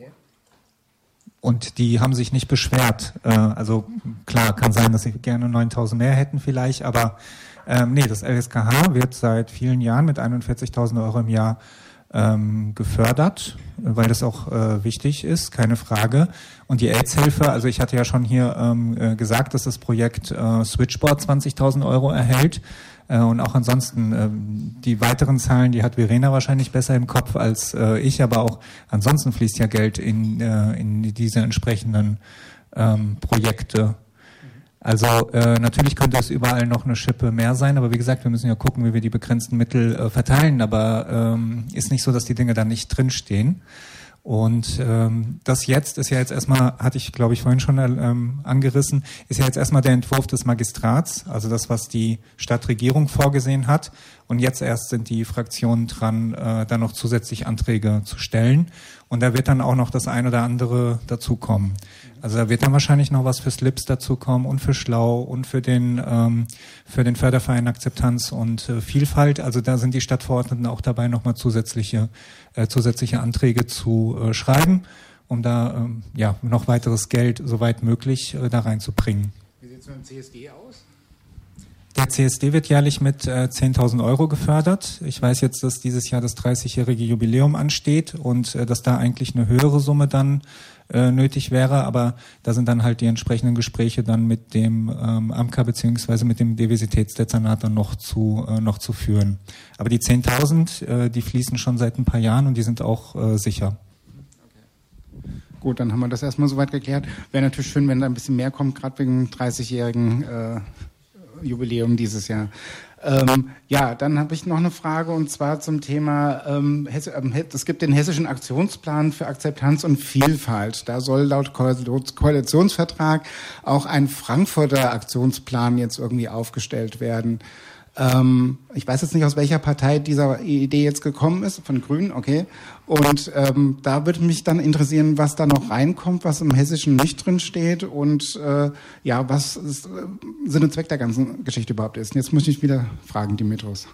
Und die haben sich nicht beschwert. Also klar, kann sein, dass sie gerne 9.000 mehr hätten vielleicht, aber das LSKH wird seit vielen Jahren mit 41.000 Euro im Jahr gefördert, weil das auch wichtig ist, keine Frage. Und die AIDS-Hilfe, also ich hatte ja schon hier gesagt, dass das Projekt Switchboard 20.000 Euro erhält. Und auch ansonsten, die weiteren Zahlen, die hat Verena wahrscheinlich besser im Kopf als ich, aber auch ansonsten fließt ja Geld in diese entsprechenden Projekte. Also natürlich könnte es überall noch eine Schippe mehr sein, aber wie gesagt, wir müssen ja gucken, wie wir die begrenzten Mittel verteilen, aber ist nicht so, dass die Dinge da nicht drinstehen. Und das jetzt ist ja jetzt erstmal, hatte ich glaube ich vorhin schon angerissen, ist ja jetzt erstmal der Entwurf des Magistrats, also das, was die Stadtregierung vorgesehen hat. Und jetzt erst sind die Fraktionen dran, da noch zusätzlich Anträge zu stellen. Und da wird dann auch noch das ein oder andere dazukommen. Also da wird dann wahrscheinlich noch was fürs LIPS dazukommen und für Schlau und für den Förderverein Akzeptanz und Vielfalt. Also da sind die Stadtverordneten auch dabei, nochmal zusätzliche Anträge zu schreiben, um da noch weiteres Geld, soweit möglich, da reinzubringen. Wie sieht es mit dem CSD aus? Der CSD wird jährlich mit 10.000 Euro gefördert. Ich weiß jetzt, dass dieses Jahr das 30-jährige Jubiläum ansteht und dass da eigentlich eine höhere Summe dann nötig wäre, aber da sind dann halt die entsprechenden Gespräche dann mit dem AMKA beziehungsweise mit dem Diversitätsdezernat dann noch zu führen. Aber die 10.000, die fließen schon seit ein paar Jahren und die sind auch sicher. Okay. Gut, dann haben wir das erstmal soweit geklärt. Wäre natürlich schön, wenn da ein bisschen mehr kommt, gerade wegen 30-jährigen Jubiläum dieses Jahr. Ja, dann habe ich noch eine Frage und zwar zum Thema, es gibt den Hessischen Aktionsplan für Akzeptanz und Vielfalt. Da soll laut Koalitionsvertrag auch ein Frankfurter Aktionsplan jetzt irgendwie aufgestellt werden. Ich weiß jetzt nicht, aus welcher Partei diese Idee jetzt gekommen ist, von Grünen, okay. Und da würde mich dann interessieren, was da noch reinkommt, was im Hessischen nicht drin steht und ja, was Sinn und Zweck der ganzen Geschichte überhaupt ist. Und jetzt muss ich mich wieder fragen, Dimitros.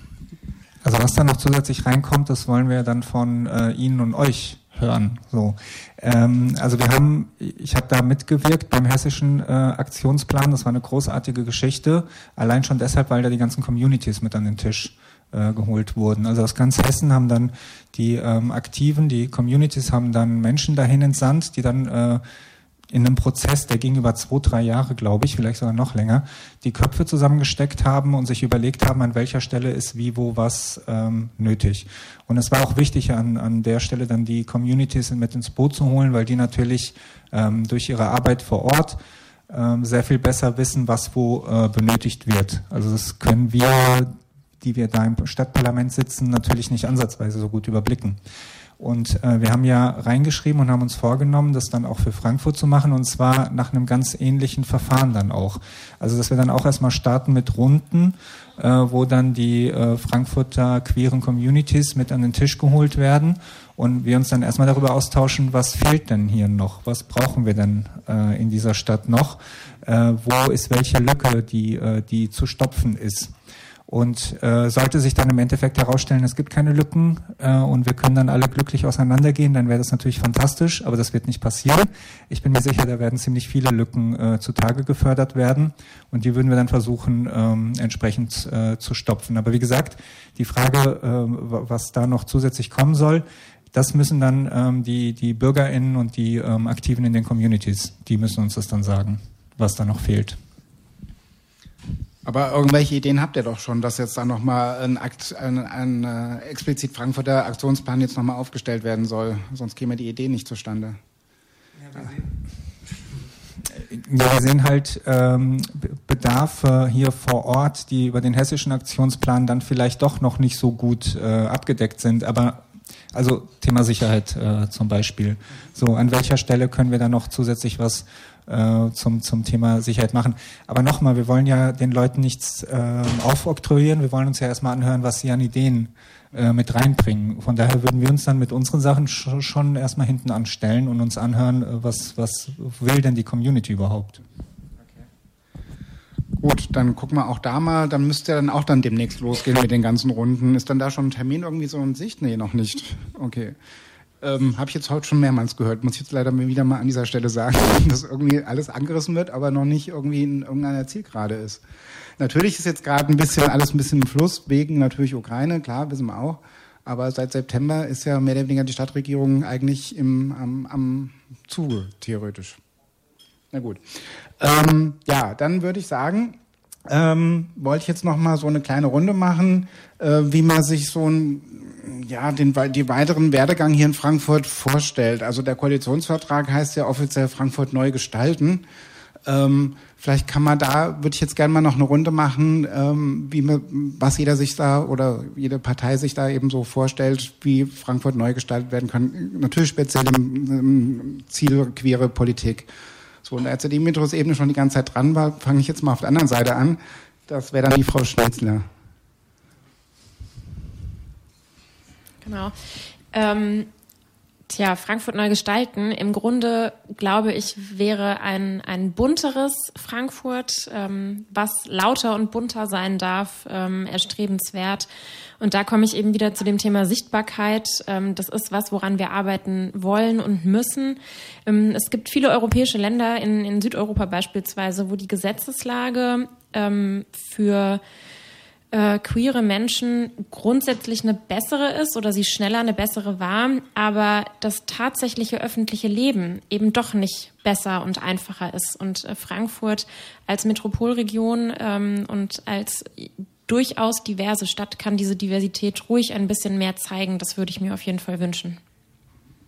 Also was da noch zusätzlich reinkommt, das wollen wir dann von Ihnen und euch hören. So, also ich habe da mitgewirkt beim Hessischen Aktionsplan. Das war eine großartige Geschichte. Allein schon deshalb, weil da die ganzen Communities mit an den Tisch geholt wurden. Also aus ganz Hessen haben dann die Aktiven, die Communities haben dann Menschen dahin entsandt, die dann in einem Prozess, der ging über 2-3 Jahre, glaube ich, vielleicht sogar noch länger, die Köpfe zusammengesteckt haben und sich überlegt haben, an welcher Stelle ist wie, wo, was nötig. Und es war auch wichtig, an der Stelle dann die Communities mit ins Boot zu holen, weil die natürlich durch ihre Arbeit vor Ort sehr viel besser wissen, was wo benötigt wird. Also das können wir, die wir da im Stadtparlament sitzen, natürlich nicht ansatzweise so gut überblicken. Und wir haben ja reingeschrieben und haben uns vorgenommen, das dann auch für Frankfurt zu machen, und zwar nach einem ganz ähnlichen Verfahren dann auch. Also dass wir dann auch erstmal starten mit Runden, wo dann die Frankfurter queeren Communities mit an den Tisch geholt werden und wir uns dann erstmal darüber austauschen, was fehlt denn hier noch, was brauchen wir denn in dieser Stadt noch, wo ist welche Lücke, die zu stopfen ist. Und sollte sich dann im Endeffekt herausstellen, es gibt keine Lücken und wir können dann alle glücklich auseinandergehen, dann wäre das natürlich fantastisch, aber das wird nicht passieren. Ich bin mir sicher, da werden ziemlich viele Lücken zutage gefördert werden und die würden wir dann versuchen, entsprechend zu stopfen. Aber wie gesagt, die Frage, was da noch zusätzlich kommen soll, das müssen dann die BürgerInnen und die Aktiven in den Communities, die müssen uns das dann sagen, was da noch fehlt. Aber irgendwelche Ideen habt ihr doch schon, dass jetzt da nochmal ein explizit Frankfurter Aktionsplan jetzt nochmal aufgestellt werden soll. Sonst käme die Idee nicht zustande. Wir sehen halt Bedarfe hier vor Ort, die über den Hessischen Aktionsplan dann vielleicht doch noch nicht so gut abgedeckt sind. Aber also Thema Sicherheit zum Beispiel. So, an welcher Stelle können wir da noch zusätzlich was zum Thema Sicherheit machen. Aber nochmal, wir wollen ja den Leuten nichts aufoktroyieren, wir wollen uns ja erstmal anhören, was sie an Ideen mit reinbringen. Von daher würden wir uns dann mit unseren Sachen schon erstmal hinten anstellen und uns anhören, was will denn die Community überhaupt. Gut, dann gucken wir auch da mal, dann müsste ja dann auch dann demnächst losgehen mit den ganzen Runden. Ist dann da schon ein Termin irgendwie so in Sicht? Nee, noch nicht. Okay. Habe ich jetzt heute schon mehrmals gehört, muss ich jetzt leider wieder mal an dieser Stelle sagen, dass irgendwie alles angerissen wird, aber noch nicht irgendwie in irgendeiner Zielgerade ist. Natürlich ist jetzt gerade alles ein bisschen im Fluss, wegen natürlich Ukraine, klar, wissen wir auch, aber seit September ist ja mehr oder weniger die Stadtregierung eigentlich am Zuge, theoretisch. Na gut. Ja, dann würde ich sagen, wollte ich jetzt noch mal so eine kleine Runde machen, wie man sich so die weiteren Werdegang hier in Frankfurt vorstellt. Also der Koalitionsvertrag heißt ja offiziell Frankfurt neu gestalten. Vielleicht kann man würde ich jetzt gerne mal noch eine Runde machen, was jeder sich da oder jede Partei sich da eben so vorstellt, wie Frankfurt neu gestaltet werden kann. Natürlich speziell im Ziel queere Politik. So, und als der Dimitros eben schon die ganze Zeit dran war, fange ich jetzt mal auf der anderen Seite an. Das wäre dann die Frau Schnetzler. Genau. Frankfurt neu gestalten. Im Grunde, glaube ich, wäre ein bunteres Frankfurt, was lauter und bunter sein darf, erstrebenswert. Und da komme ich eben wieder zu dem Thema Sichtbarkeit. Das ist was, woran wir arbeiten wollen und müssen. Es gibt viele europäische Länder, in Südeuropa beispielsweise, wo die Gesetzeslage für queere Menschen grundsätzlich eine bessere ist oder sie schneller eine bessere war, aber das tatsächliche öffentliche Leben eben doch nicht besser und einfacher ist. Und Frankfurt als Metropolregion und als durchaus diverse Stadt kann diese Diversität ruhig ein bisschen mehr zeigen. Das würde ich mir auf jeden Fall wünschen.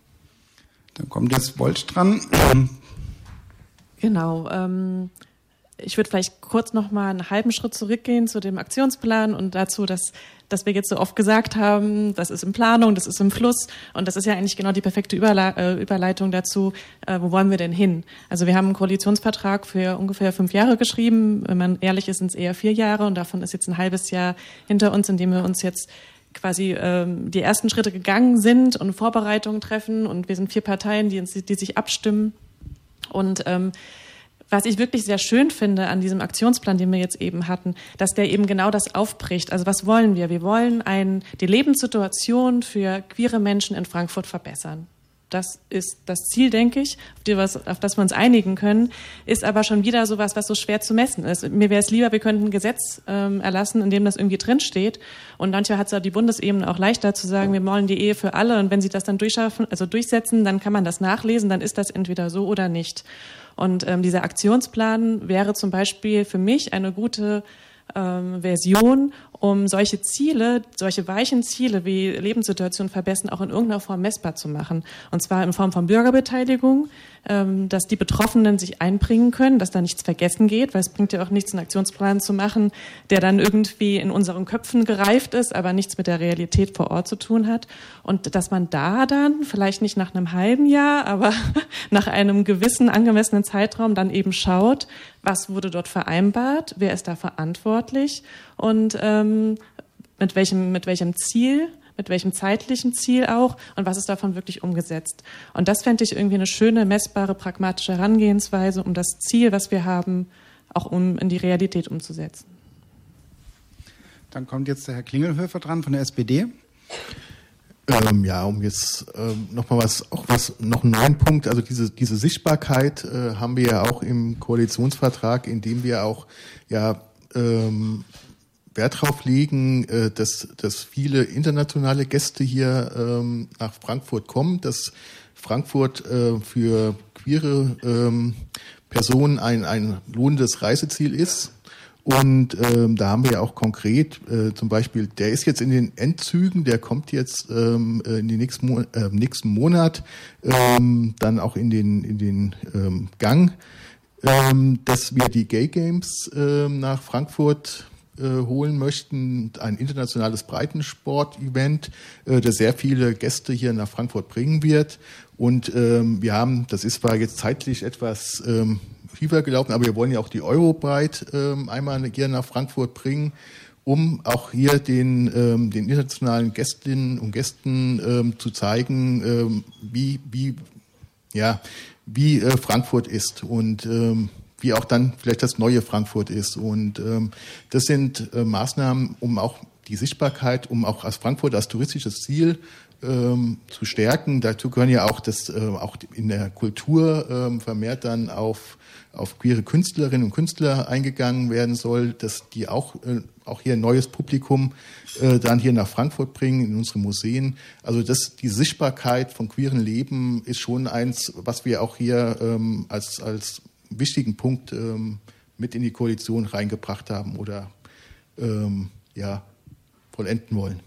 Dann kommt jetzt Volt dran. Genau. ich würde vielleicht kurz noch mal einen halben Schritt zurückgehen zu dem Aktionsplan und dazu, dass wir jetzt so oft gesagt haben, das ist in Planung, das ist im Fluss und das ist ja eigentlich genau die perfekte Überleitung dazu, wo wollen wir denn hin? Also wir haben einen Koalitionsvertrag für ungefähr 5 Jahre geschrieben, wenn man ehrlich ist, sind es eher 4 Jahre und davon ist jetzt ein halbes Jahr hinter uns, in dem wir uns jetzt quasi die ersten Schritte gegangen sind und Vorbereitungen treffen und wir sind 4 Parteien, die sich abstimmen und was ich wirklich sehr schön finde an diesem Aktionsplan, den wir jetzt eben hatten, dass der eben genau das aufbricht. Also was wollen wir? Wir wollen die Lebenssituation für queere Menschen in Frankfurt verbessern. Das ist das Ziel, denke ich, auf das wir uns einigen können, ist aber schon wieder sowas, was so schwer zu messen ist. Mir wäre es lieber, wir könnten ein Gesetz erlassen, in dem das irgendwie drinsteht. Und manchmal hat es ja die Bundesebene auch leichter zu sagen, wir wollen die Ehe für alle. Und wenn sie das dann durchsetzen, dann kann man das nachlesen, dann ist das entweder so oder nicht. Und dieser Aktionsplan wäre zum Beispiel für mich eine gute Version, um solche Ziele, solche weichen Ziele wie Lebenssituationen verbessern, auch in irgendeiner Form messbar zu machen. Und zwar in Form von Bürgerbeteiligung, dass die Betroffenen sich einbringen können, dass da nichts vergessen geht, weil es bringt ja auch nichts, einen Aktionsplan zu machen, der dann irgendwie in unseren Köpfen gereift ist, aber nichts mit der Realität vor Ort zu tun hat. Und dass man da dann, vielleicht nicht nach einem halben Jahr, aber nach einem gewissen angemessenen Zeitraum dann eben schaut, was wurde dort vereinbart, wer ist da verantwortlich und mit welchem Ziel, mit welchem zeitlichen Ziel auch und was ist davon wirklich umgesetzt. Und das fände ich irgendwie eine schöne, messbare, pragmatische Herangehensweise, um das Ziel, was wir haben, auch in die Realität umzusetzen. Dann kommt jetzt der Herr Klingelhöfer dran von der SPD. Um jetzt noch einen neuen Punkt, also diese Sichtbarkeit haben wir ja auch im Koalitionsvertrag, in dem wir auch Wert drauf legen, dass viele internationale Gäste hier nach Frankfurt kommen, dass Frankfurt für queere Personen ein lohnendes Reiseziel ist. Und da haben wir ja auch konkret, zum Beispiel, der ist jetzt in den Endzügen, der kommt jetzt in den nächsten Monat dann auch in den Gang, dass wir die Gay Games nach Frankfurt holen möchten, ein internationales Breitensport-Event, das sehr viele Gäste hier nach Frankfurt bringen wird. Und wir haben, das ist zwar jetzt zeitlich etwas tiefer gelaufen, aber wir wollen ja auch die Eurobrite einmal hier nach Frankfurt bringen, um auch hier den internationalen Gästinnen und Gästen zu zeigen, wie Frankfurt ist und wie auch dann vielleicht das neue Frankfurt ist. Und das sind Maßnahmen, um auch die Sichtbarkeit, um auch als Frankfurt als touristisches Ziel zu stärken. Dazu gehören ja auch, dass auch in der Kultur vermehrt dann auf queere Künstlerinnen und Künstler eingegangen werden soll, dass die auch hier ein neues Publikum dann hier nach Frankfurt bringen, in unsere Museen. Also die Sichtbarkeit von queeren Leben ist schon eins, was wir auch hier als wichtigen Punkt mit in die Koalition reingebracht haben oder vollenden wollen.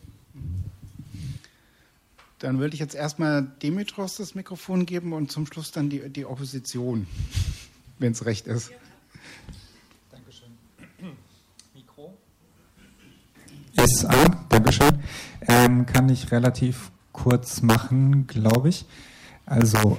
Dann würde ich jetzt erstmal Dimitros das Mikrofon geben und zum Schluss dann die Opposition, wenn es recht ist. Dankeschön. Mikro? Yes, Dankeschön. Kann ich relativ kurz machen, glaube ich. Also,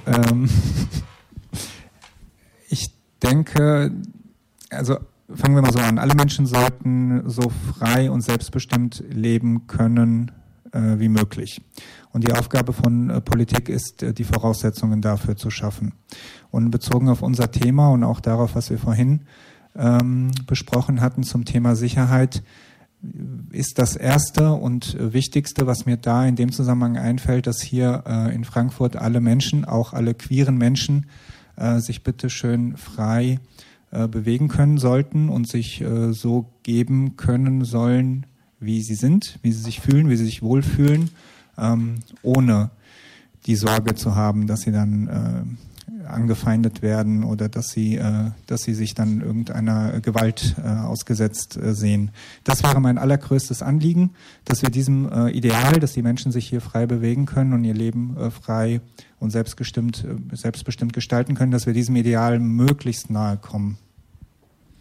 ich denke, also fangen wir mal so an. Alle Menschen sollten so frei und selbstbestimmt leben können wie möglich. Und die Aufgabe von Politik ist, die Voraussetzungen dafür zu schaffen. Und bezogen auf unser Thema und auch darauf, was wir vorhin besprochen hatten zum Thema Sicherheit, ist das Erste und Wichtigste, was mir da in dem Zusammenhang einfällt, dass hier in Frankfurt alle Menschen, auch alle queeren Menschen, sich bitte schön frei bewegen können sollten und sich so geben können sollen, wie sie sind, wie sie sich fühlen, wie sie sich wohlfühlen, ohne die Sorge zu haben, dass sie dann angefeindet werden oder dass sie sich dann irgendeiner Gewalt ausgesetzt sehen. Das wäre mein allergrößtes Anliegen, dass wir diesem Ideal, dass die Menschen sich hier frei bewegen können und ihr Leben frei und selbstbestimmt gestalten können, dass wir diesem Ideal möglichst nahe kommen.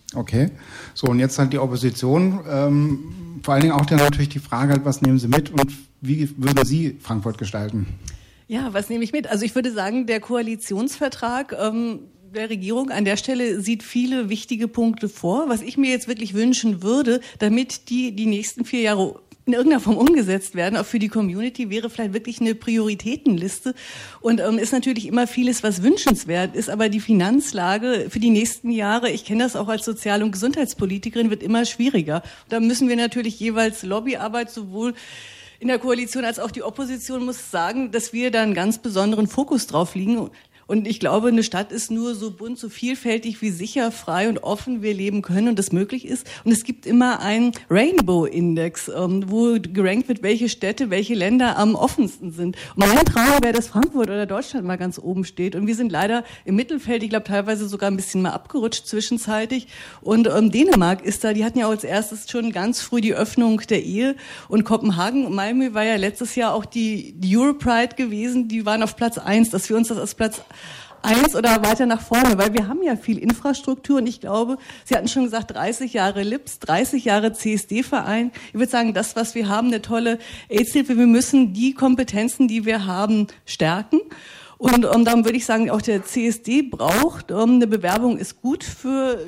Okay. So, und jetzt halt die Opposition. Vor allen Dingen auch dann natürlich die Frage, halt, was nehmen Sie mit und wie würden Sie Frankfurt gestalten? Ja, was nehme ich mit? Also ich würde sagen, der Koalitionsvertrag der Regierung an der Stelle sieht viele wichtige Punkte vor. Was ich mir jetzt wirklich wünschen würde, damit die nächsten 4 Jahre in irgendeiner Form umgesetzt werden, auch für die Community, wäre vielleicht wirklich eine Prioritätenliste. Und ist natürlich immer vieles, was wünschenswert ist, aber die Finanzlage für die nächsten Jahre, ich kenne das auch als Sozial- und Gesundheitspolitikerin, wird immer schwieriger. Da müssen wir natürlich jeweils Lobbyarbeit sowohl in der Koalition als auch die Opposition muss sagen, dass wir da einen ganz besonderen Fokus drauf legen. Und ich glaube, eine Stadt ist nur so bunt, so vielfältig, wie sicher, frei und offen wir leben können und das möglich ist. Und es gibt immer einen Rainbow-Index, wo gerankt wird, welche Städte, welche Länder am offensten sind. Und mein Traum wäre, dass Frankfurt oder Deutschland mal ganz oben steht. Und wir sind leider im Mittelfeld, ich glaube teilweise sogar ein bisschen mal abgerutscht zwischenzeitlich. Und Dänemark ist da, die hatten ja auch als erstes schon ganz früh die Öffnung der Ehe. Und Kopenhagen und Malmö war ja letztes Jahr auch die Europride gewesen, die waren auf Platz 1, dass wir uns das als Platz 1 oder weiter nach vorne, weil wir haben ja viel Infrastruktur und ich glaube, Sie hatten schon gesagt, 30 Jahre LIPS, 30 Jahre CSD-Verein. Ich würde sagen, das, was wir haben, eine tolle AIDS-Hilfe, wir müssen die Kompetenzen, die wir haben, stärken. Und darum würde ich sagen, auch der CSD braucht, eine Bewerbung ist gut für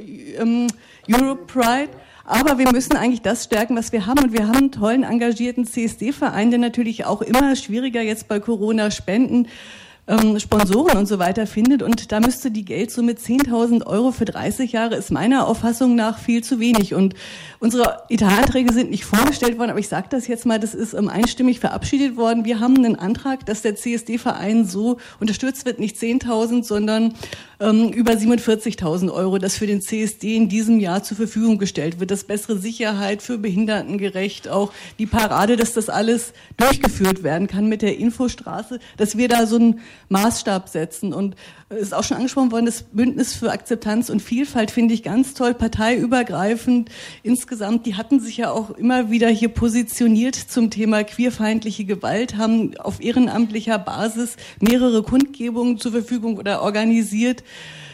Europride. Aber wir müssen eigentlich das stärken, was wir haben. Und wir haben einen tollen, engagierten CSD-Verein, der natürlich auch immer schwieriger jetzt bei Corona Spenden Sponsoren und so weiter findet. Und da müsste die Geldsumme 10.000 € für 30 Jahre ist meiner Auffassung nach viel zu wenig. Und unsere Etatanträge sind nicht vorgestellt worden, aber ich sage das jetzt mal, das ist einstimmig verabschiedet worden. Wir haben einen Antrag, dass der CSD-Verein so unterstützt wird, nicht 10.000, sondern über 47.000 €, das für den CSD in diesem Jahr zur Verfügung gestellt wird. Das bessere Sicherheit für behindertengerecht, auch die Parade, dass das alles durchgeführt werden kann mit der Infostraße, dass wir da so einen Maßstab setzen. Und es ist auch schon angesprochen worden, das Bündnis für Akzeptanz und Vielfalt finde ich ganz toll, parteiübergreifend. Insgesamt, die hatten sich ja auch immer wieder hier positioniert zum Thema queerfeindliche Gewalt, haben auf ehrenamtlicher Basis mehrere Kundgebungen zur Verfügung oder organisiert.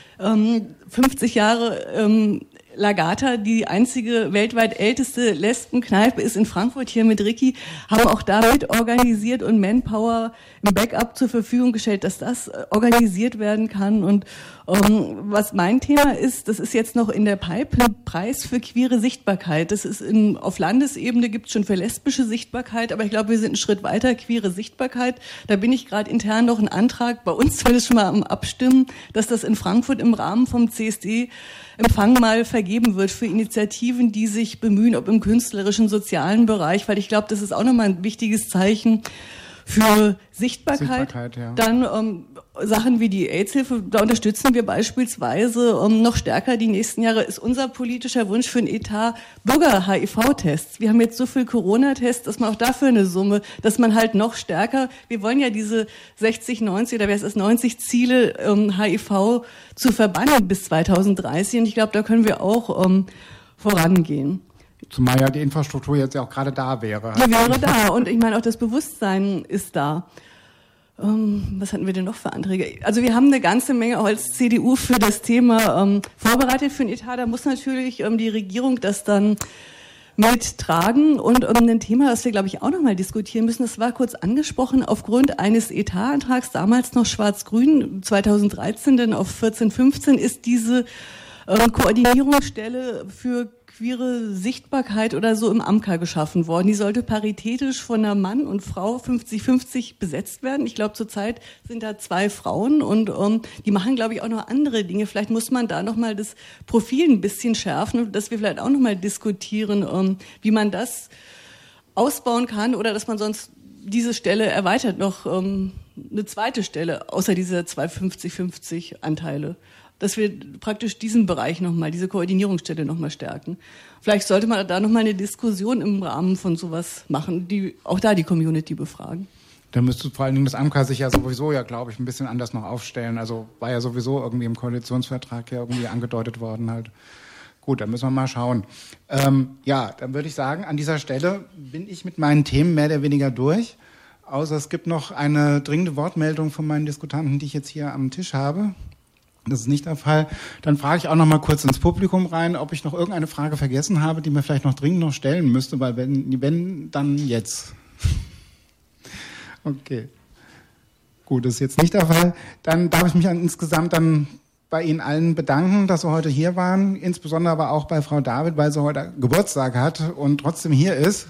50 Jahre Lagata, die einzige weltweit älteste Lesbenkneipe, ist in Frankfurt hier mit Ricky, haben auch damit organisiert und Manpower im Backup zur Verfügung gestellt, dass das organisiert werden kann. Und was mein Thema ist, das ist jetzt noch in der Pipe, Preis für queere Sichtbarkeit. Das ist auf Landesebene gibt es schon für lesbische Sichtbarkeit, aber ich glaube, wir sind einen Schritt weiter, queere Sichtbarkeit. Da bin ich gerade intern noch einen Antrag, bei uns zumindest schon mal am Abstimmen, dass das in Frankfurt im Rahmen vom CSD Empfang mal vergeben wird für Initiativen, die sich bemühen, ob im künstlerischen, sozialen Bereich, weil ich glaube, das ist auch nochmal ein wichtiges Zeichen für Sichtbarkeit. Ja. Dann Sachen wie die AIDS-Hilfe, da unterstützen wir beispielsweise noch stärker die nächsten Jahre, ist unser politischer Wunsch für ein Etat Bürger-HIV-Tests. Wir haben jetzt so viel Corona-Tests, dass man auch dafür eine Summe, dass man halt noch stärker, wir wollen ja diese 60, 90 oder wer ist es 90 Ziele HIV zu verbannen bis 2030 und ich glaube, da können wir auch vorangehen. Zumal ja die Infrastruktur jetzt ja auch gerade da wäre. Die wäre da und ich meine auch das Bewusstsein ist da. Was hatten wir denn noch für Anträge? Also wir haben eine ganze Menge auch als CDU für das Thema vorbereitet für den Etat. Da muss natürlich die Regierung das dann mittragen. Und ein Thema, das wir, glaube ich, auch noch mal diskutieren müssen, das war kurz angesprochen, aufgrund eines Etatantrags, damals noch schwarz-grün, 2013, denn auf 14, 15 ist diese Koordinierungsstelle für queere Sichtbarkeit oder so im AMKA geschaffen worden. Die sollte paritätisch von einer Mann und Frau 50-50 besetzt werden. Ich glaube, zurzeit sind da 2 Frauen und die machen, glaube ich, auch noch andere Dinge. Vielleicht muss man da nochmal das Profil ein bisschen schärfen, dass wir vielleicht auch nochmal diskutieren, wie man das ausbauen kann oder dass man sonst diese Stelle erweitert noch eine zweite Stelle, außer dieser 2 50-50 Anteile. Dass wir praktisch diesen Bereich nochmal, diese Koordinierungsstelle nochmal stärken. Vielleicht sollte man da nochmal eine Diskussion im Rahmen von sowas machen, die auch da die Community befragen. Da müsste vor allen Dingen das AMKA sich ja sowieso, ja, glaube ich, ein bisschen anders noch aufstellen. Also war ja sowieso irgendwie im Koalitionsvertrag ja irgendwie angedeutet worden halt. Gut, dann müssen wir mal schauen. Ja, dann würde ich sagen, an dieser Stelle bin ich mit meinen Themen mehr oder weniger durch. Außer es gibt noch eine dringende Wortmeldung von meinen Diskutanten, die ich jetzt hier am Tisch habe. Das ist nicht der Fall. Dann frage ich auch noch mal kurz ins Publikum rein, ob ich noch irgendeine Frage vergessen habe, die mir vielleicht noch dringend noch stellen müsste, weil wenn dann jetzt. Okay. Gut, das ist jetzt nicht der Fall. Dann darf ich mich insgesamt dann bei Ihnen allen bedanken, dass Sie heute hier waren, insbesondere aber auch bei Frau David, weil sie heute Geburtstag hat und trotzdem hier ist.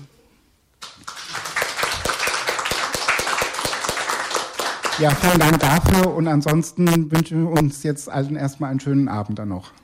Ja, vielen Dank dafür und ansonsten wünschen wir uns jetzt allen erstmal einen schönen Abend dann noch.